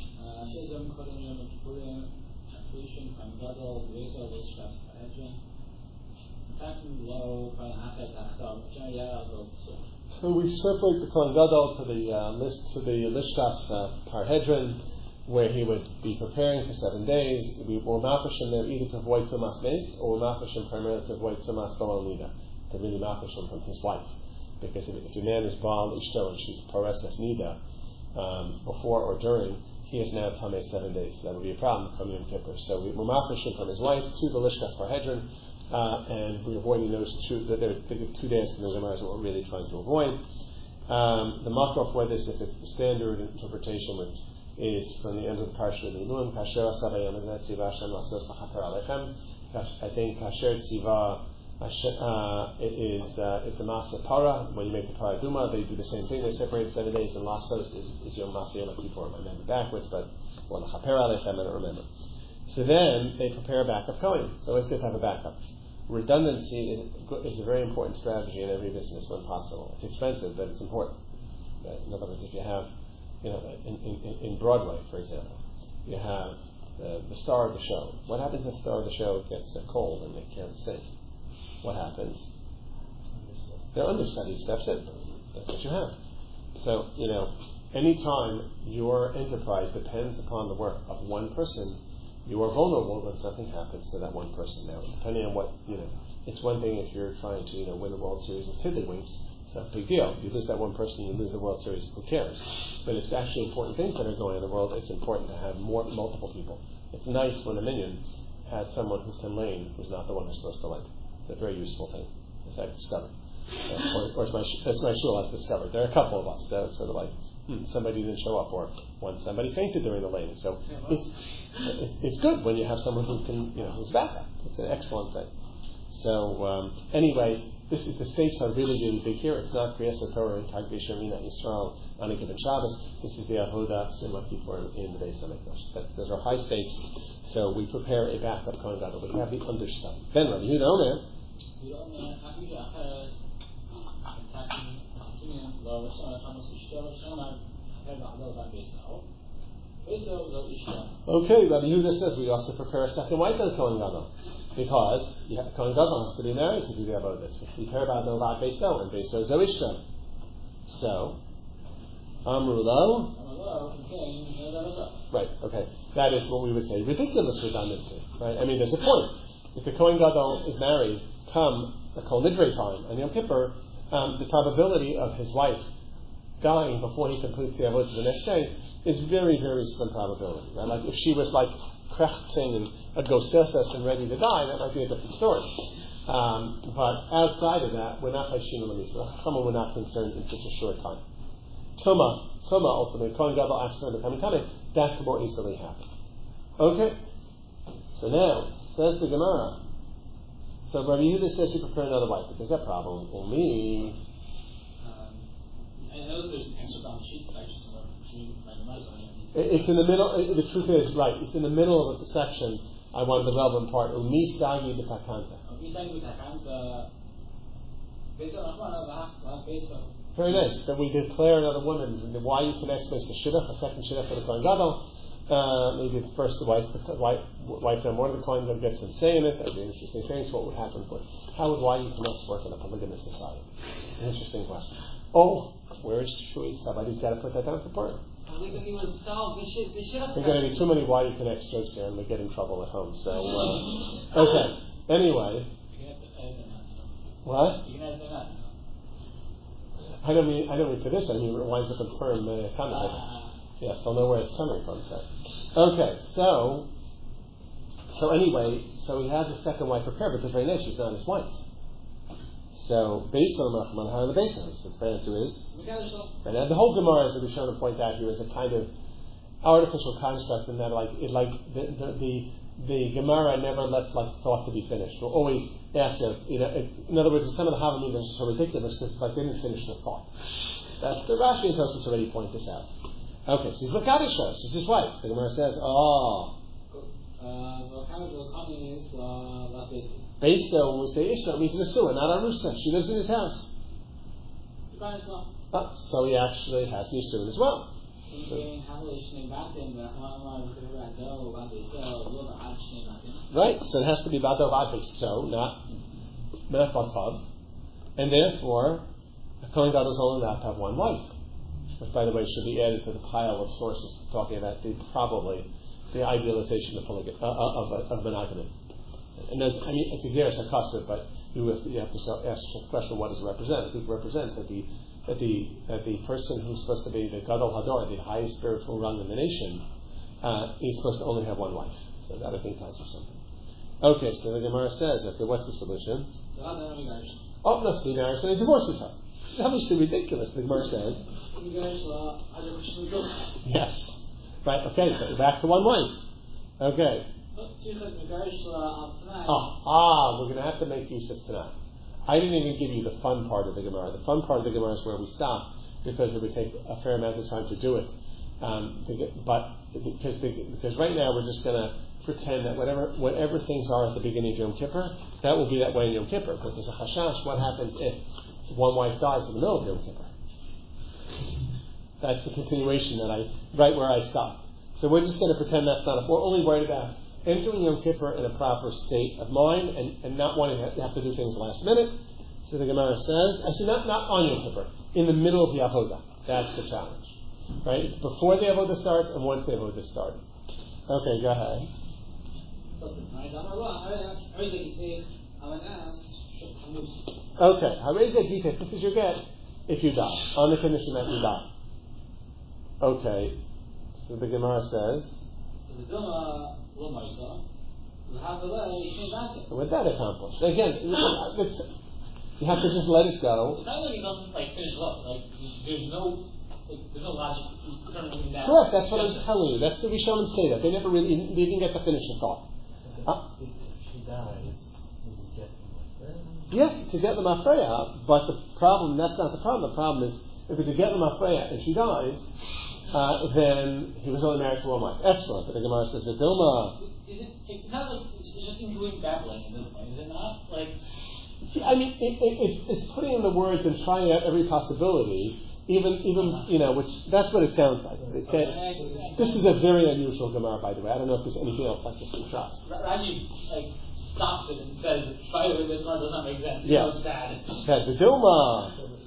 So we separate the Kohen Gadol to the Lishkas Parhedron, where he would be preparing for 7 days. We will mafish him there either to avoid Tumas Nes, or we'll mafish him primarily to avoid Tumas Baal Nida, to really mafish him from his wife. Because if your man is Baal Ishto and she's Pareses Nida, before or during, he is now Tameh 7 days. So that would be a problem coming in Kippur. So we will mafish him from his wife to the Lishkas Parhedron, and we're avoiding those 2 days from the Gemara is what we're really trying to avoid. The makor for this, if it's the standard interpretation, which is from the end of the parsha of the Nunam, Kasher Asabayam Azet Tziva Hashem Lasos Lachaper Alechem. I think Kasher Tziva is the Masa Para. When you make the Para Duma, they do the same thing. They separate 7 days, and Lasos is Yom Masa Yom Kippur. I remember backwards, but or Lachaper Alechem, I don't remember. So then they prepare a backup Kohen. So it's good to have a backup. redundancy is a very important strategy in every business when possible. It's expensive, but it's important. Right? In other words, if you have, in Broadway, for example, you have the star of the show. What happens if the star of the show gets a cold and they can't sing? What happens? They're understudied. That's it. That's what you have. So, anytime your enterprise depends upon the work of one person, you are vulnerable when something happens to that one person. Now, depending on what, it's one thing if you're trying to, win the World Series of Tiddlywinks. It's not a big deal. You lose that one person, you lose the World Series. Who cares? But it's actually important things that are going on in the world. It's important to have multiple people. It's nice when a minion has someone who can lane who's not the one who's supposed to lane. It's a very useful thing, as I've discovered. Or as my shul has discovered. There are a couple of us, so it's sort of like, somebody didn't show up, or somebody fainted during the laning. So it's good when you have someone who can, who's backup. It's an excellent thing. So anyway, the stakes are really, really big here. It's not Kriyas Torah and Tag B'Shamina Yisrael on a given Shabbos. This is the Avodah Simlat Kippur in the Beis Hamikdash. Those are high stakes. So we prepare a backup Kohen Gadol. We have the understudy. Then Rabbi Yehuda Omer. Okay, Rabbi Yehuda says we also prepare a second wife than Kohen Gadol, because Kohen Gadol has to be married to do the avodah. We prepare about Novat Beiso and Beiso Zoishta. So, Amrulo. Right. Okay, that is what we would say ridiculous redundancy. Right? I mean, there's a point. If the Kohen Gadol is married, come the Kol Nidre time on Yom Kippur, the probability of his wife dying before he completes the avodah the next day is very, very slim probability. Right? Like if she was like krechtzing and a gosesas and ready to die, that might be a different story. But outside of that, we're not Hashim Lamisa. We're not concerned in such a short time. Tuma ultimately, Kohen Gadol after the coming time, that could more easily happen. Okay. So now, says the Gemara. So Rabbi Yehuda says you prepare another wife, but there's a problem. Well, me. I know that there's an answer on the sheet, but I just want to read my Gemara. It's in the middle. The truth is, right, it's in the middle of the section. I wanted the relevant part. Umi stagi b'takanta. Very nice. That we declare another woman. Why you connect this to shidduch, a second shidduch for the Kohen Gadol. Maybe it's first the wife and more of the Kohen Gadol gets some say in it. That'd be an interesting thing. So what would happen? Why you connect work in a polygamous society? An interesting question. Oh, where's Shui? Somebody's got to put that down for part. Polygamy was solved. There are going to be too many why you connect jokes here, and we get in trouble at home. So, okay. Anyway. What? I don't mean for this. I mean it winds up in firm comment. Yes, they'll know where it's coming from. Okay. So anyway, he has a second wife prepared, but the very nice, she's not his wife. So, based on the basis, the answer is, and the whole Gemara, as we've shown to point out here, is a kind of artificial construct in that, the Gemara never lets thought to be finished. We're always asked in other words, some of the Havamim are so ridiculous because it's they didn't finish the thought. That's the Rashi and Tosfos already point this out. Okay, so he's Makadisha, she's his wife. The Gemara says, Beiso, when we say Ishta, it means Nesua, not Arusa. She lives in his house. So he actually has Nisuin as well. Right, so it has to be Bado Vad Beiso, not Batav. And therefore, a Kohen Gadol is only allowed to have one wife. Which, by the way, should be added to the pile of sources talking about the idealization of monogamy. And it's a Geras HaKasav, but you have to ask the question: what does it represent? It represents that the person who's supposed to be the Gadol Hador, the highest spiritual rung in the nation, he's supposed to only have one wife. So that I think tells you something. Okay, so the Gemara says, what's the solution? No, see, marriage, so he divorces her. It's obviously ridiculous. The Gemara says. Yes. Right. Okay. So back to one wife. Okay. We're going to have to make use of Tanakh. I didn't even give you the fun part of the Gemara. The fun part of the Gemara is where we stop because it would take a fair amount of time to do it. But because right now we're just going to pretend that whatever things are at the beginning of Yom Kippur, that will be that way in Yom Kippur. But there's a chashash. What happens if one wife dies in the middle of Yom Kippur? That's the continuation right where I stopped. So we're just going to pretend that's not. We're only worried about entering Yom Kippur in a proper state of mind and not wanting to have to do things last minute. So the Gemara says, not on Yom Kippur, in the middle of the Avodah. That's the challenge. Right? It's before the Avodah starts and once the Avodah starts. Okay, go ahead. Okay, this is your get if you die, on the condition that you die. Okay, so the Gemara says, what that accomplished? Again, you have to just let it go. It's not like it doesn't finish up. There's no logic concerning that. Correct, that's what I'm telling you. That's the Rishonim say that. They didn't get to finish the thought. If she dies, does it get the Mafreya? Yes, to get the Mafreya, but the problem, that's not the problem. The problem is, if it's to get the Mafreya and she dies, then he was only married to one wife. Excellent. But the Gemara says, Vidilma. Is it not like it's just including babbling at this point? Is it not? It's putting in the words and trying out every possibility, even which that's what it sounds like. This is a very unusual Gemara, by the way. I don't know if there's anything else like this in Shas. Rashi stops it and says, by the way, this one does not make sense. Yeah. It's bad. Okay, Vidilma.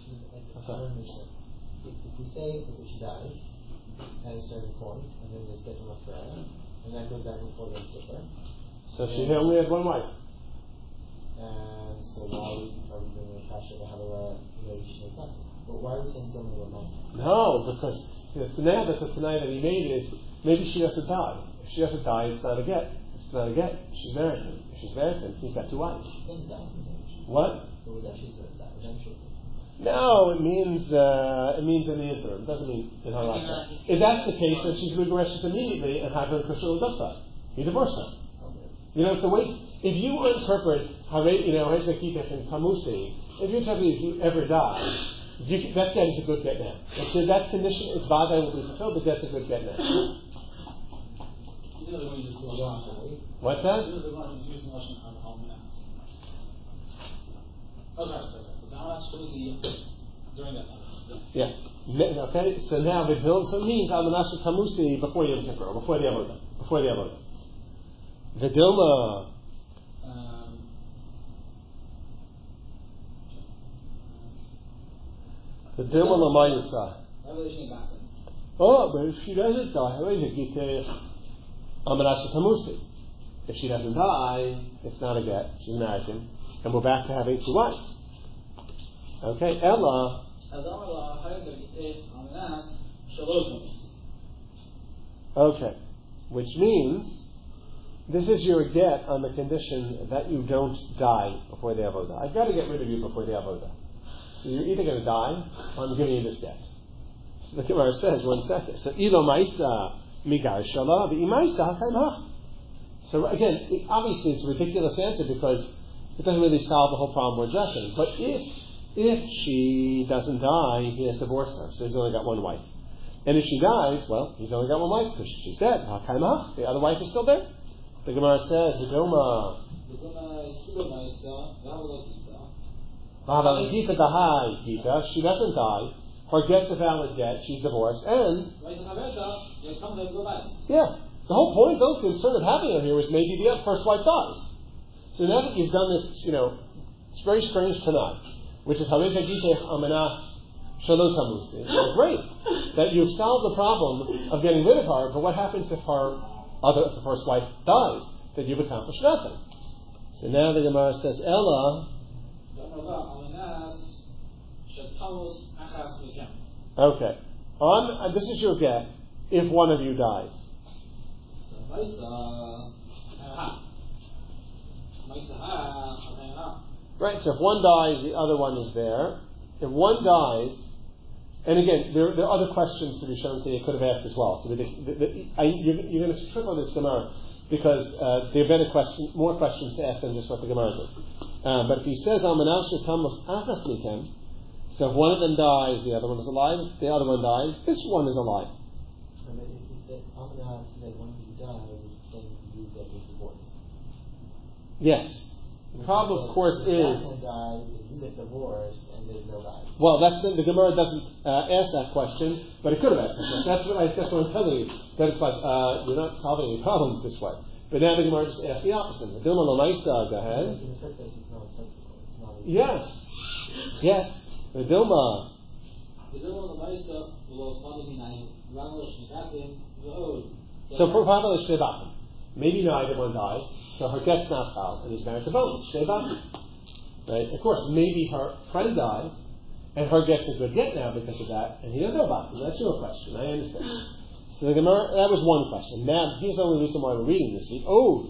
If we say that she dies at a certain point, and then they get to Mafreya, and that goes back and forth Yom Kippur. So she only had one wife. And so why are we bringing a kasha to have a relationship? But why are we saying don't know? No, because the Tanai that he made is maybe she doesn't die. If she doesn't die, it's not a get. If it's not a get, she's married to him. If she's married to him, he's got two wives. What? No, it means in the interim. It doesn't mean in her lifetime. If that's the case, then she's Lugareshes immediately and have her Kushal Dafa. He divorced her. You don't have to wait. If you interpret Hezekitech and Tamusi, if you interpret if you ever die, that get is a good get now. If that condition is Vadai will be fulfilled, but that's a good get now. What's that? During that time. Yeah. Okay. So now it means Almanasha Tamusi before Yom Kippur, before the Avodah. Vidilma. Vidilma Lamayusa. Oh, but if she doesn't die, Almanasha Tamusi. If she doesn't die, it's not a get. She's married him, and we're back to having two wives. Okay, Ella. Okay, which means this is your get on the condition that you don't die before the Avodah. I've got to get rid of you before the Avodah. So you're either going to die or I'm giving you this get. So the Gemara says, one second. So Ilo Maisa Migar Shala V'imaisa HaKaimah. So again, obviously it's a ridiculous answer because it doesn't really solve the whole problem we're addressing. But if she doesn't die, he has divorced her, so he's only got one wife. And if she dies, well, he's only got one wife because she's dead. The other wife is still there. The Gemara says, Vidilma. She doesn't die. Her get's a valid get. She's divorced. And the whole point, though, concern of having her here was maybe the first wife dies. So now that you've done this, it's very strange tonight, which is great that you've solved the problem of getting rid of her, but what happens if the first wife dies? That you've accomplished nothing. So now the Gemara says, Ella. Okay. This is your get if one of you dies. Right, so if one dies, the other one is there. If one dies, and again, there are other questions to be shown, so you could have asked as well. So you're going to trip on this Gemara because there have been more questions to ask than just what the Gemara did. But if he says, so if one of them dies, the other one is alive. If the other one dies, this one is alive. that Amina that when he dies, then you get a divorce. Yes. The problem, of course, is. If dies, you get divorced, and there's no guy. Well, the Gemara doesn't ask that question, but it could have asked that question. That's what I'm telling you. That it's like you're not solving any problems this way. But now the Gemara just asks the opposite. The Dilma Lamaisa, go ahead. In the first place, it's nonsensical. It's not. Yes. The Dilma. So for Pablo Shnebatim, maybe neither one dies, so her get's not foul, and he's married to both Shnebatim. Right? Of course, maybe her friend dies, and her get's a good get now because of that, and he has no batim. That's your question. I understand. So the Gemara, that was one question. Now, here's the only reason why we're reading this week. Oh.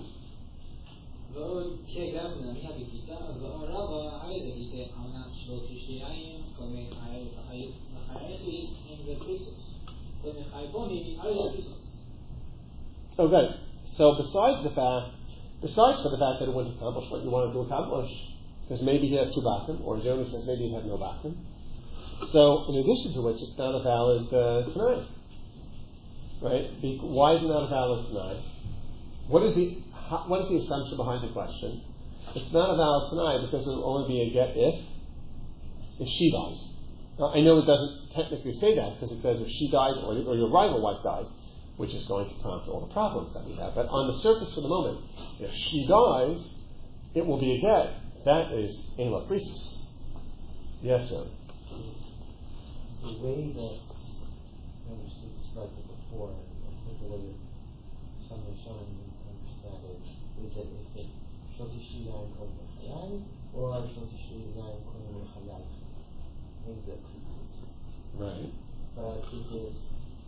Okay. So besides for the fact that it wouldn't accomplish what you wanted to accomplish, because maybe he had two batim, or Jeremy says maybe he had no batim. So in addition to which, it's not a valid tonight. Right? Why is it not a valid tonight? What is the assumption behind the question? It's not a valid tonight because it will only be a get if she dies. Now, I know it doesn't technically say that because it says if she dies or your rival wife dies, which is going to prompt all the problems that we have. But on the surface for the moment, if she dies, it will be a get. That is Ela Prisus. Yes, sir. The way that I understood this right before, I think the way some of Shon understand it, is that if it's Shoti Shiyayim Kol Mechayai, or Shoti Shiyayim Kol Mechayai, things that Prisus. Right. But if it's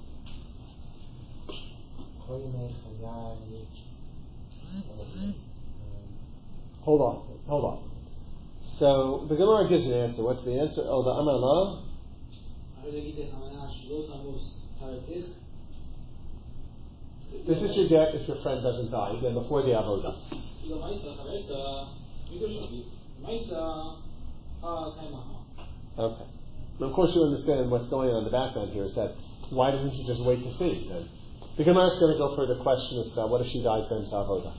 Kol Mechayai, Hold on. So the Gemara gives an answer. What's the answer? Oh, the Amar La. This is your get if your friend doesn't die, then before the avodah. Okay. And of course you understand what's going on in the background here is that why doesn't she just wait to see then? The Gemara is going to go further question is what if she dies then avodah?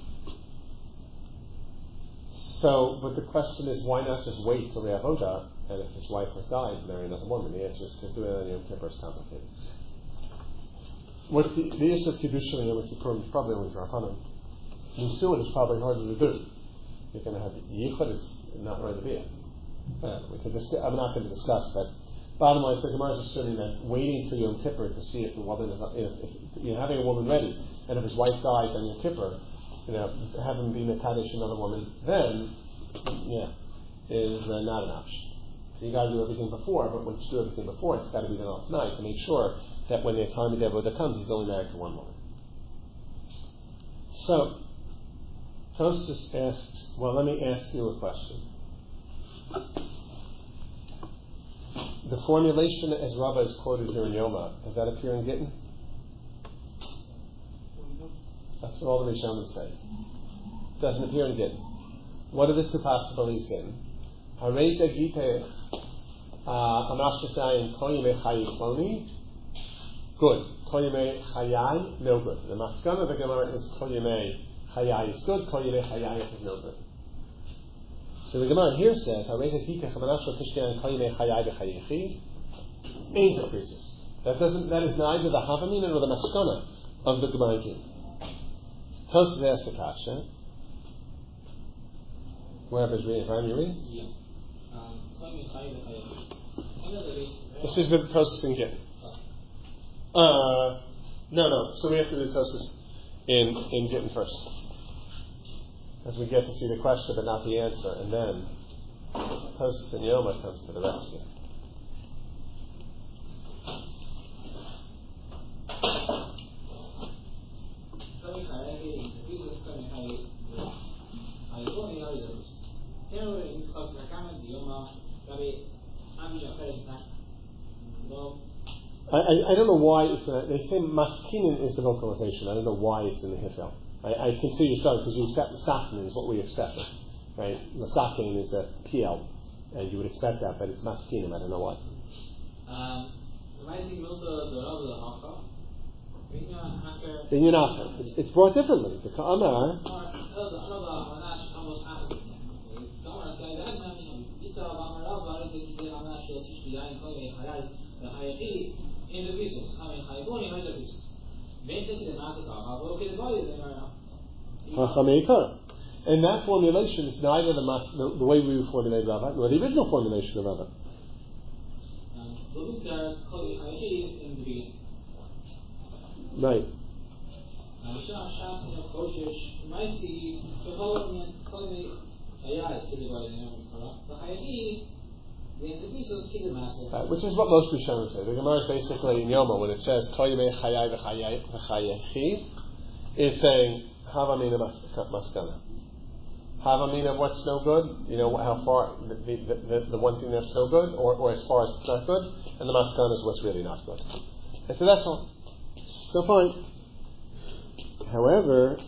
So, but the question is, why not just wait till the avodah, and if his wife has died, marry another woman? The answer is because doing it on Yom Kippur is complicated. What's the issue of Kiddushin on Yom Kippur is probably only for Hanan. Nisuin is probably harder to do. You're going to have Yichud, it's not right to be it. I'm not going to discuss that. Bottom line is the Gemara is assuming that waiting till Yom Kippur to see if the woman is, if you're having a woman ready, and if his wife dies on Yom Kippur, have him be Mekadesh another woman, then, is not an option. So you got to do everything before, but once you do everything before, it's got to be done all tonight to make sure that when the time of Avodah comes, he's only married to one woman. So, Tosfos asks, well, let me ask you a question. The formulation as Rabbah is quoted here in Yoma, does that appear in Gittin? That's what all the Rishonim say. It doesn't appear in Gittin. What are the two possibilities Gittin? Hareza Gite Amashasai Kol Yemei Chayi Kloni. Good. Kol Yemei Chayai, no good. The Maskana of the Gemara is Kol Yemei Chayai is good, Kol Yemei Chayai is no good. So the Gemara here says Hareza Gite Chamanashal Tishkean Kol Yemei Chayai B'Chayichi ain't a crisis. That is neither the Havamin nor the Maskana of the Gemara Gittin. Tosfos asked the kasha. Whoever's reading, Ryan, you read? Yeah. This is with Tosfos in Gittin. No. So we have to do Tosfos in Gittin first, as we get to see the question but not the answer, and then Tosfos in Yoma comes to the rest of it. I don't know why it's they say maskinin is the vocalization. I don't know why it's in the Hifel. I can see you starting because you accept masakin is what we expected, right? Masakin is a PL, and you would expect that, but it's maskinim. I don't know why. Reminds me also the Rav the Hafka. Right now, Binyan Acher. It's brought differently. The Ka'amar. And that formulation is neither the way we formulate Rava nor the original formulation of Rava. Right. Which is what most Rishonim say. The Gemara is basically in Yoma when it says Kol Yemei Chayai v'Chayechi, is saying Havamina Maskana. Havamina of what's no good, you know how far the one thing that's no good, or as far as it's not good, and the Maskana is what's really not good. And so that's all. So fine. However,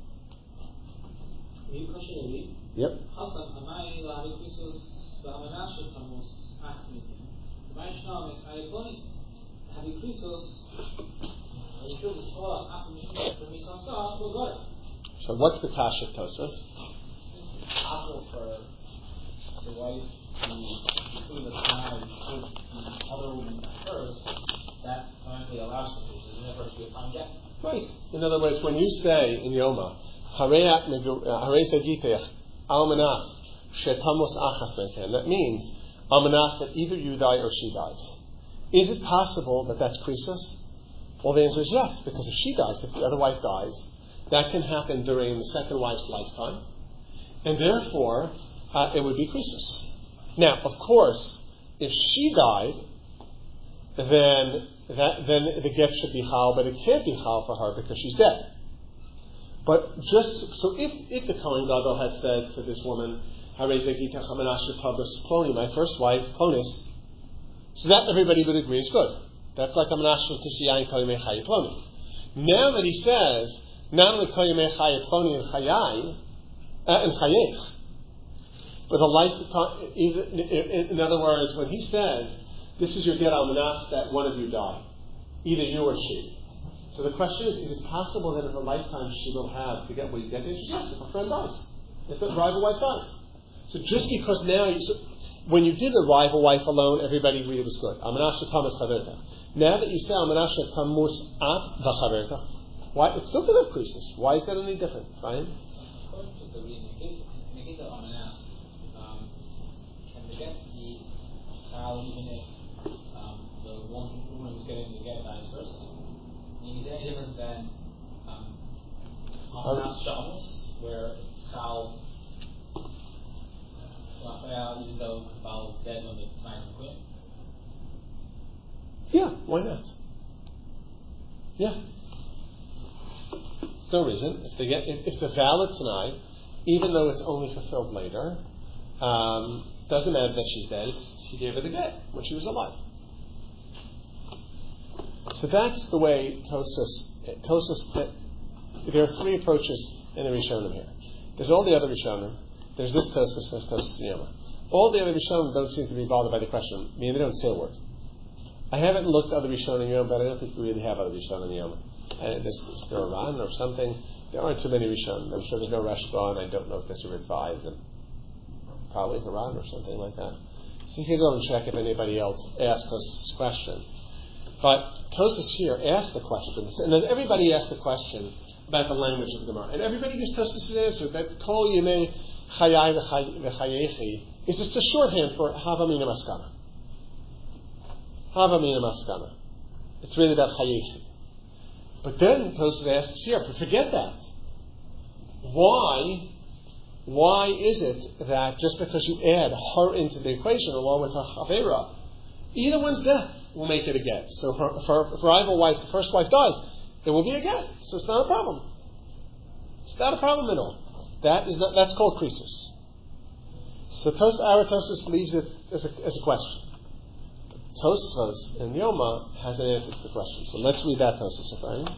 yep. So what's the Kasha of Tosas? Possible for the wife to include the marriage with the other woman first, that currently allows for this, and therefore to be a fine get. Right. In other words, when you say in Yoma, Harei Sagitech Almanas Shetamos Achas Meken, that means Almanas that either you die or she dies. Is it possible that that's Krisos? Well, the answer is yes, because if she dies, if the other wife dies, that can happen during the second wife's lifetime, and therefore it would be Krisos. Now, of course, if she died, then the get should be Chal, but it can't be Chal for her because she's dead. But just so if the Kohen Gadol had said to this woman, my first wife, Klonis, so that everybody would agree is good. That's like a Menashe Tishiyayin Kol Yemei Chayei Ploni. Now that he says not only Kol Yemei Chayei Ploni and Chayai and Chayech, but the lifetime. In other words, when he says this is your get almanas that one of you die, either you or she. So the question is it possible that in her lifetime she will have to get what you get? Yes, if a friend dies, if a rival wife dies. So just because now when you did the rival wife alone, everybody agreed it was good. Almanas shetamas chaverta. Now that you say almanas shetamus at v'chaverta, why it's still going to have Krisos? Why is that any different, right? According to the reason, in the case of almanas, can the get be child even if the woman who's getting the get dies first? I mean, is it any different than almanas shabbos, where it's child even though Baal is dead when the time is quit? Yeah, why not? Yeah. There's no reason. If the valid tonight, even though it's only fulfilled later, doesn't matter that she's dead. He gave her the get when she was alive. So that's the way Tosas. There are three approaches in the Rishonim here. There's all the other Rishonim. There's this Tosas, there's Tosas Yoma. All the other Rishonim don't seem to be bothered by the question. I mean, they don't say a word. I haven't looked at other Rishonim Yoma, but I don't think we really have other Rishonim Yoma. Is there a Ran or something? There aren't too many Rishonim. I'm sure there's no Rashba, and I don't know if there's a Ritva even. Probably is a Ran or something like that. So you can go and check if anybody else asked Tosas' question. But Tosas here asked the question, and then everybody asked the question about the language of the Gemara, and everybody gives Tosas' answer that Kol Yemei Chayai v'Chayechi is just a shorthand for Havamina Maskana. Havamina Maskana. It's really about Chayechi. But then Tosas asks here, forget that. Why is it that just because you add her into the equation along with her Chavera, either one's death will make it a get? So for rival wife, the first wife dies, it will be a get. So it's not a problem. It's not a problem at all. That's called Krisos. So Tosas leaves it as a question. Tosfos in Yoma has an answer to the question. So let's read that Tosas, Ephraim.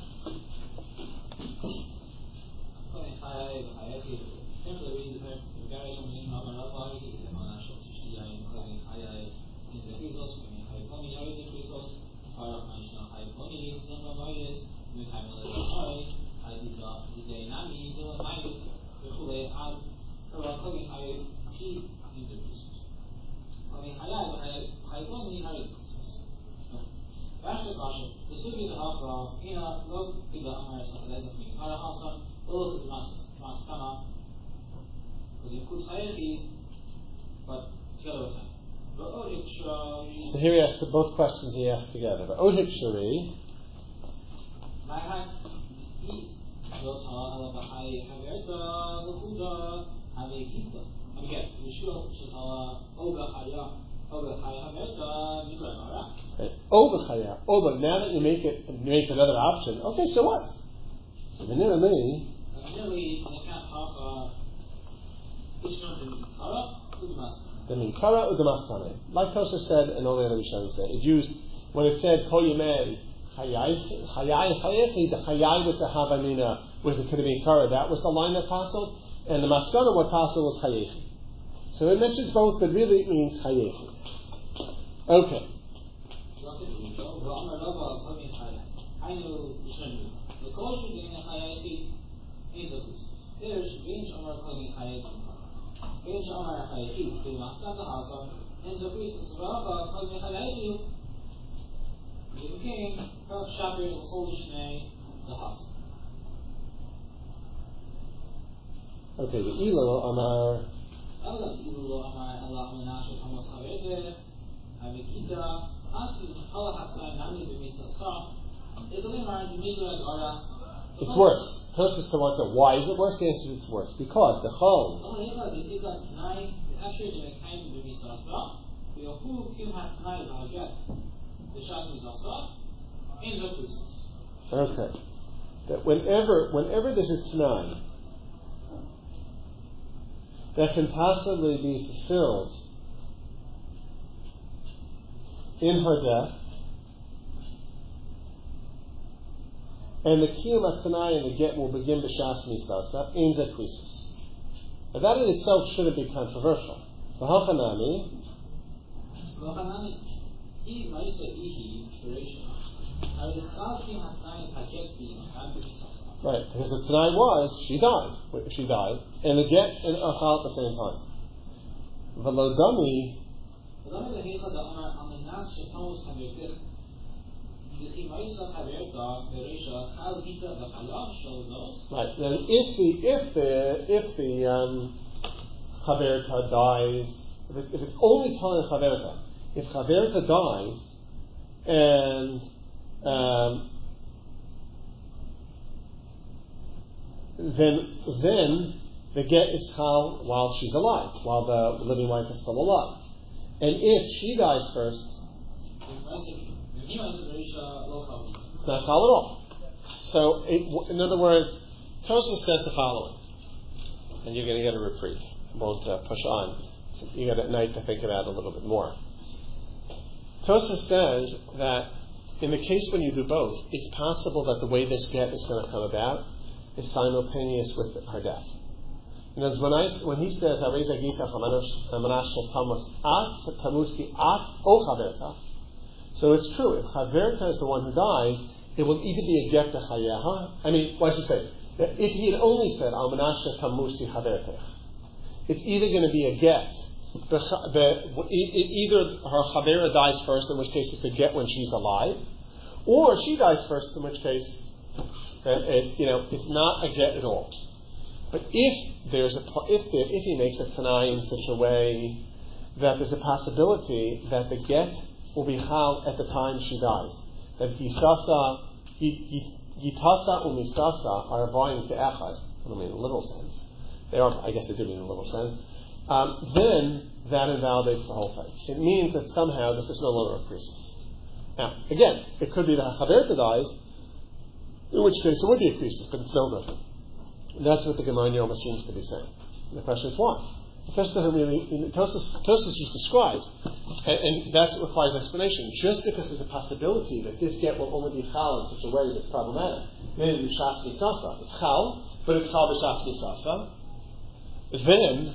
So here he asked both questions he asked together. But Odhik Shari. Oba, now that you make another option, okay, so what? So the Nirali. The Minkara Udamaskane. Like Tosa said, and all the other Rishonim said, it used, when it said Kol Yemei Chayai Chayechi, the Chayai was the Havamina, was the Kedeminkara, that was the line that passed, and the Maskana, what passed was Chayechi. So it mentions both, but really it means Chayechi. Okay. Okay, the Ilo Amar. It's worse. Tosus to wonder why is it worse? The answer is it's worse because the Chol. Okay. That whenever there's a Tanai that can possibly be fulfilled in her death, and the Kiyum Tanai and the get will begin b'shas misasa, ein zeh krisus. Now that in itself shouldn't be controversial. V'hachanami. Right, because the Tanai was she died, and the get and achal at the same time. V'lodami. Right. Then if the Chaverta dies, if it's only telling Chaverta, if Chaverta dies and then the get is chal while she's alive, while the living wife is still alive, and if she dies first. It's not chal at all. So, in other words, Tosfos says the following, and you're going to get a reprieve. Won't push on. So you got at night to think about it a little bit more. Tosfos says that in the case when you do both, it's possible that the way this get is going to come about is simultaneous with her death. In other words, when he says "Areza Gita Hamanash Tamusi At O Chaverta," so it's true. If Chaverta is the one who dies, it will either be a get to Chayeha. I mean, what should I say? If he had only said Al Manashe Tamusi Chaverta, it's either going to be a get. Either her Chavera dies first, in which case it's a get when she's alive, or she dies first, in which case it's not a get at all. But if he makes a Tanai in such a way that there's a possibility that the get will be chal at the time she dies, that Yitasa umisasa are vying to echad, I don't mean in a literal sense. They are, I guess they do mean in a literal sense. Then that invalidates the whole thing. It means that somehow this is no longer a krisis. Now, again, it could be that Chaverta dies, in which case it would be a krisis, but it's no good. And that's what the Gemara in Yoma seems to be saying. And the question is why? Tosfos doesn't really. Tosfos just describes, and that requires explanation. Just because there's a possibility that this get will only be chal in such a way that's problematic, maybe b'shas misasa, it's chal, but it's chal b'shas misasa. Then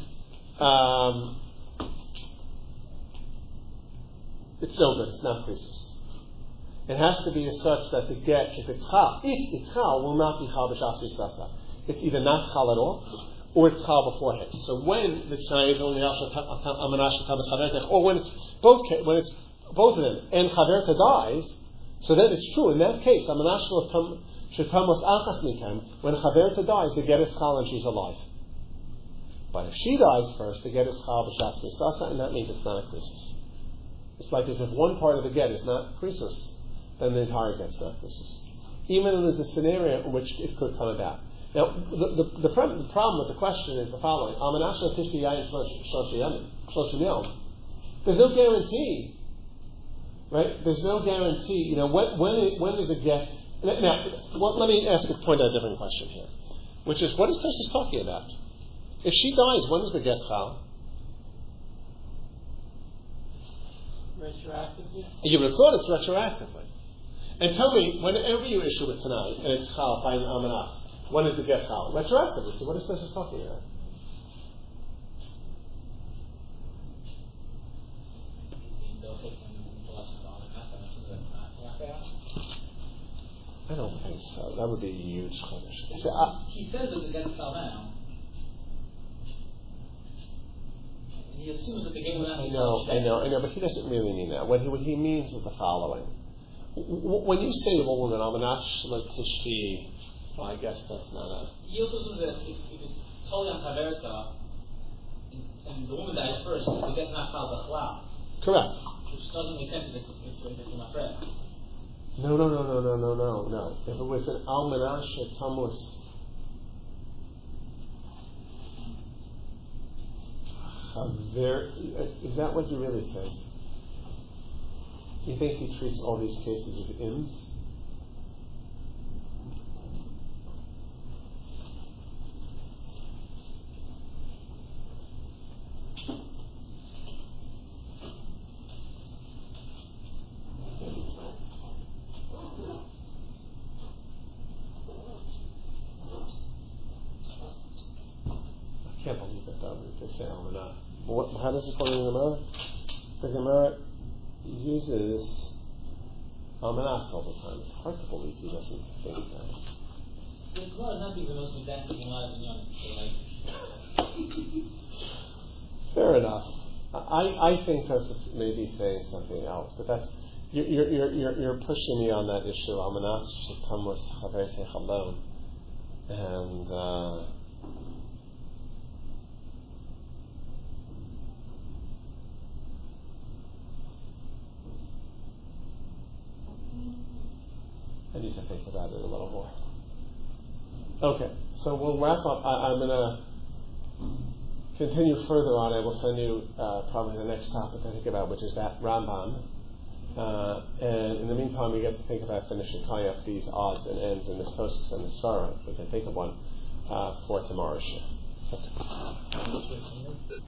it's no good. It's not krisis. It has to be as such that the get, if it's chal, will not be chal b'shas v'sasa. It's either not chal at all, or it's chal beforehand. So when the Tanai is only amanash tamas chaverta, or when it's both of them, and chaverta dies, so then it's true. In that case, amanash shetamos achas mikan. When chaverta dies, the get is chal and she's alive. But if she dies first, the get is chal b'shas v'sasa, and that means it's not a krisus. It's like as if one part of the get is not krisus, then the entire get's not krisus. Even though there's a scenario in which it could come about. Now, the problem with the question is the following: there's no guarantee, right? There's no guarantee. When does it get? Now, let me point out a different question here, which is, what is Tosfos talking about? If she dies, when does the get chal? Retroactively? You would have thought it's retroactively. And tell me, whenever you issue it tonight, and it's chal by amanas, when is the get chal? Retroactively. So what is Tosfos talking about? I don't think so. That would be a huge question. He says that the get chal now. He assumes that the game will not be I know, but he doesn't really mean that. What he means is the following. When you say to a woman, amanash l'tishti, well, I guess that's not a... He also assumes that if it's totally on chaverta, and the woman dies first, the get's not chal b'chlal. Correct. Which doesn't make sense if it's my friend. No. If it was an almanash tamus, is that what you really think? You think he treats all these cases as ins? I can't believe that they say almanach. How does it call in the Gemara? The Gemara uses almanach all the time. It's hard to believe he doesn't think that. The Gemara is not being the most exact thing in a lot of young. Fair enough. I think Tosfos may be saying something else, but that's you're pushing me on that issue. Almanach shetamus chaver sechalon, and. I need to think about it a little more. Okay, so we'll wrap up. I'm going to continue further on. I will send you probably the next topic to think about, which is that Rambam. And in the meantime, we get to think about finishing, tying up these odds and ends in this Tosfos and the Svara. We can think of one for tomorrow's show. Okay.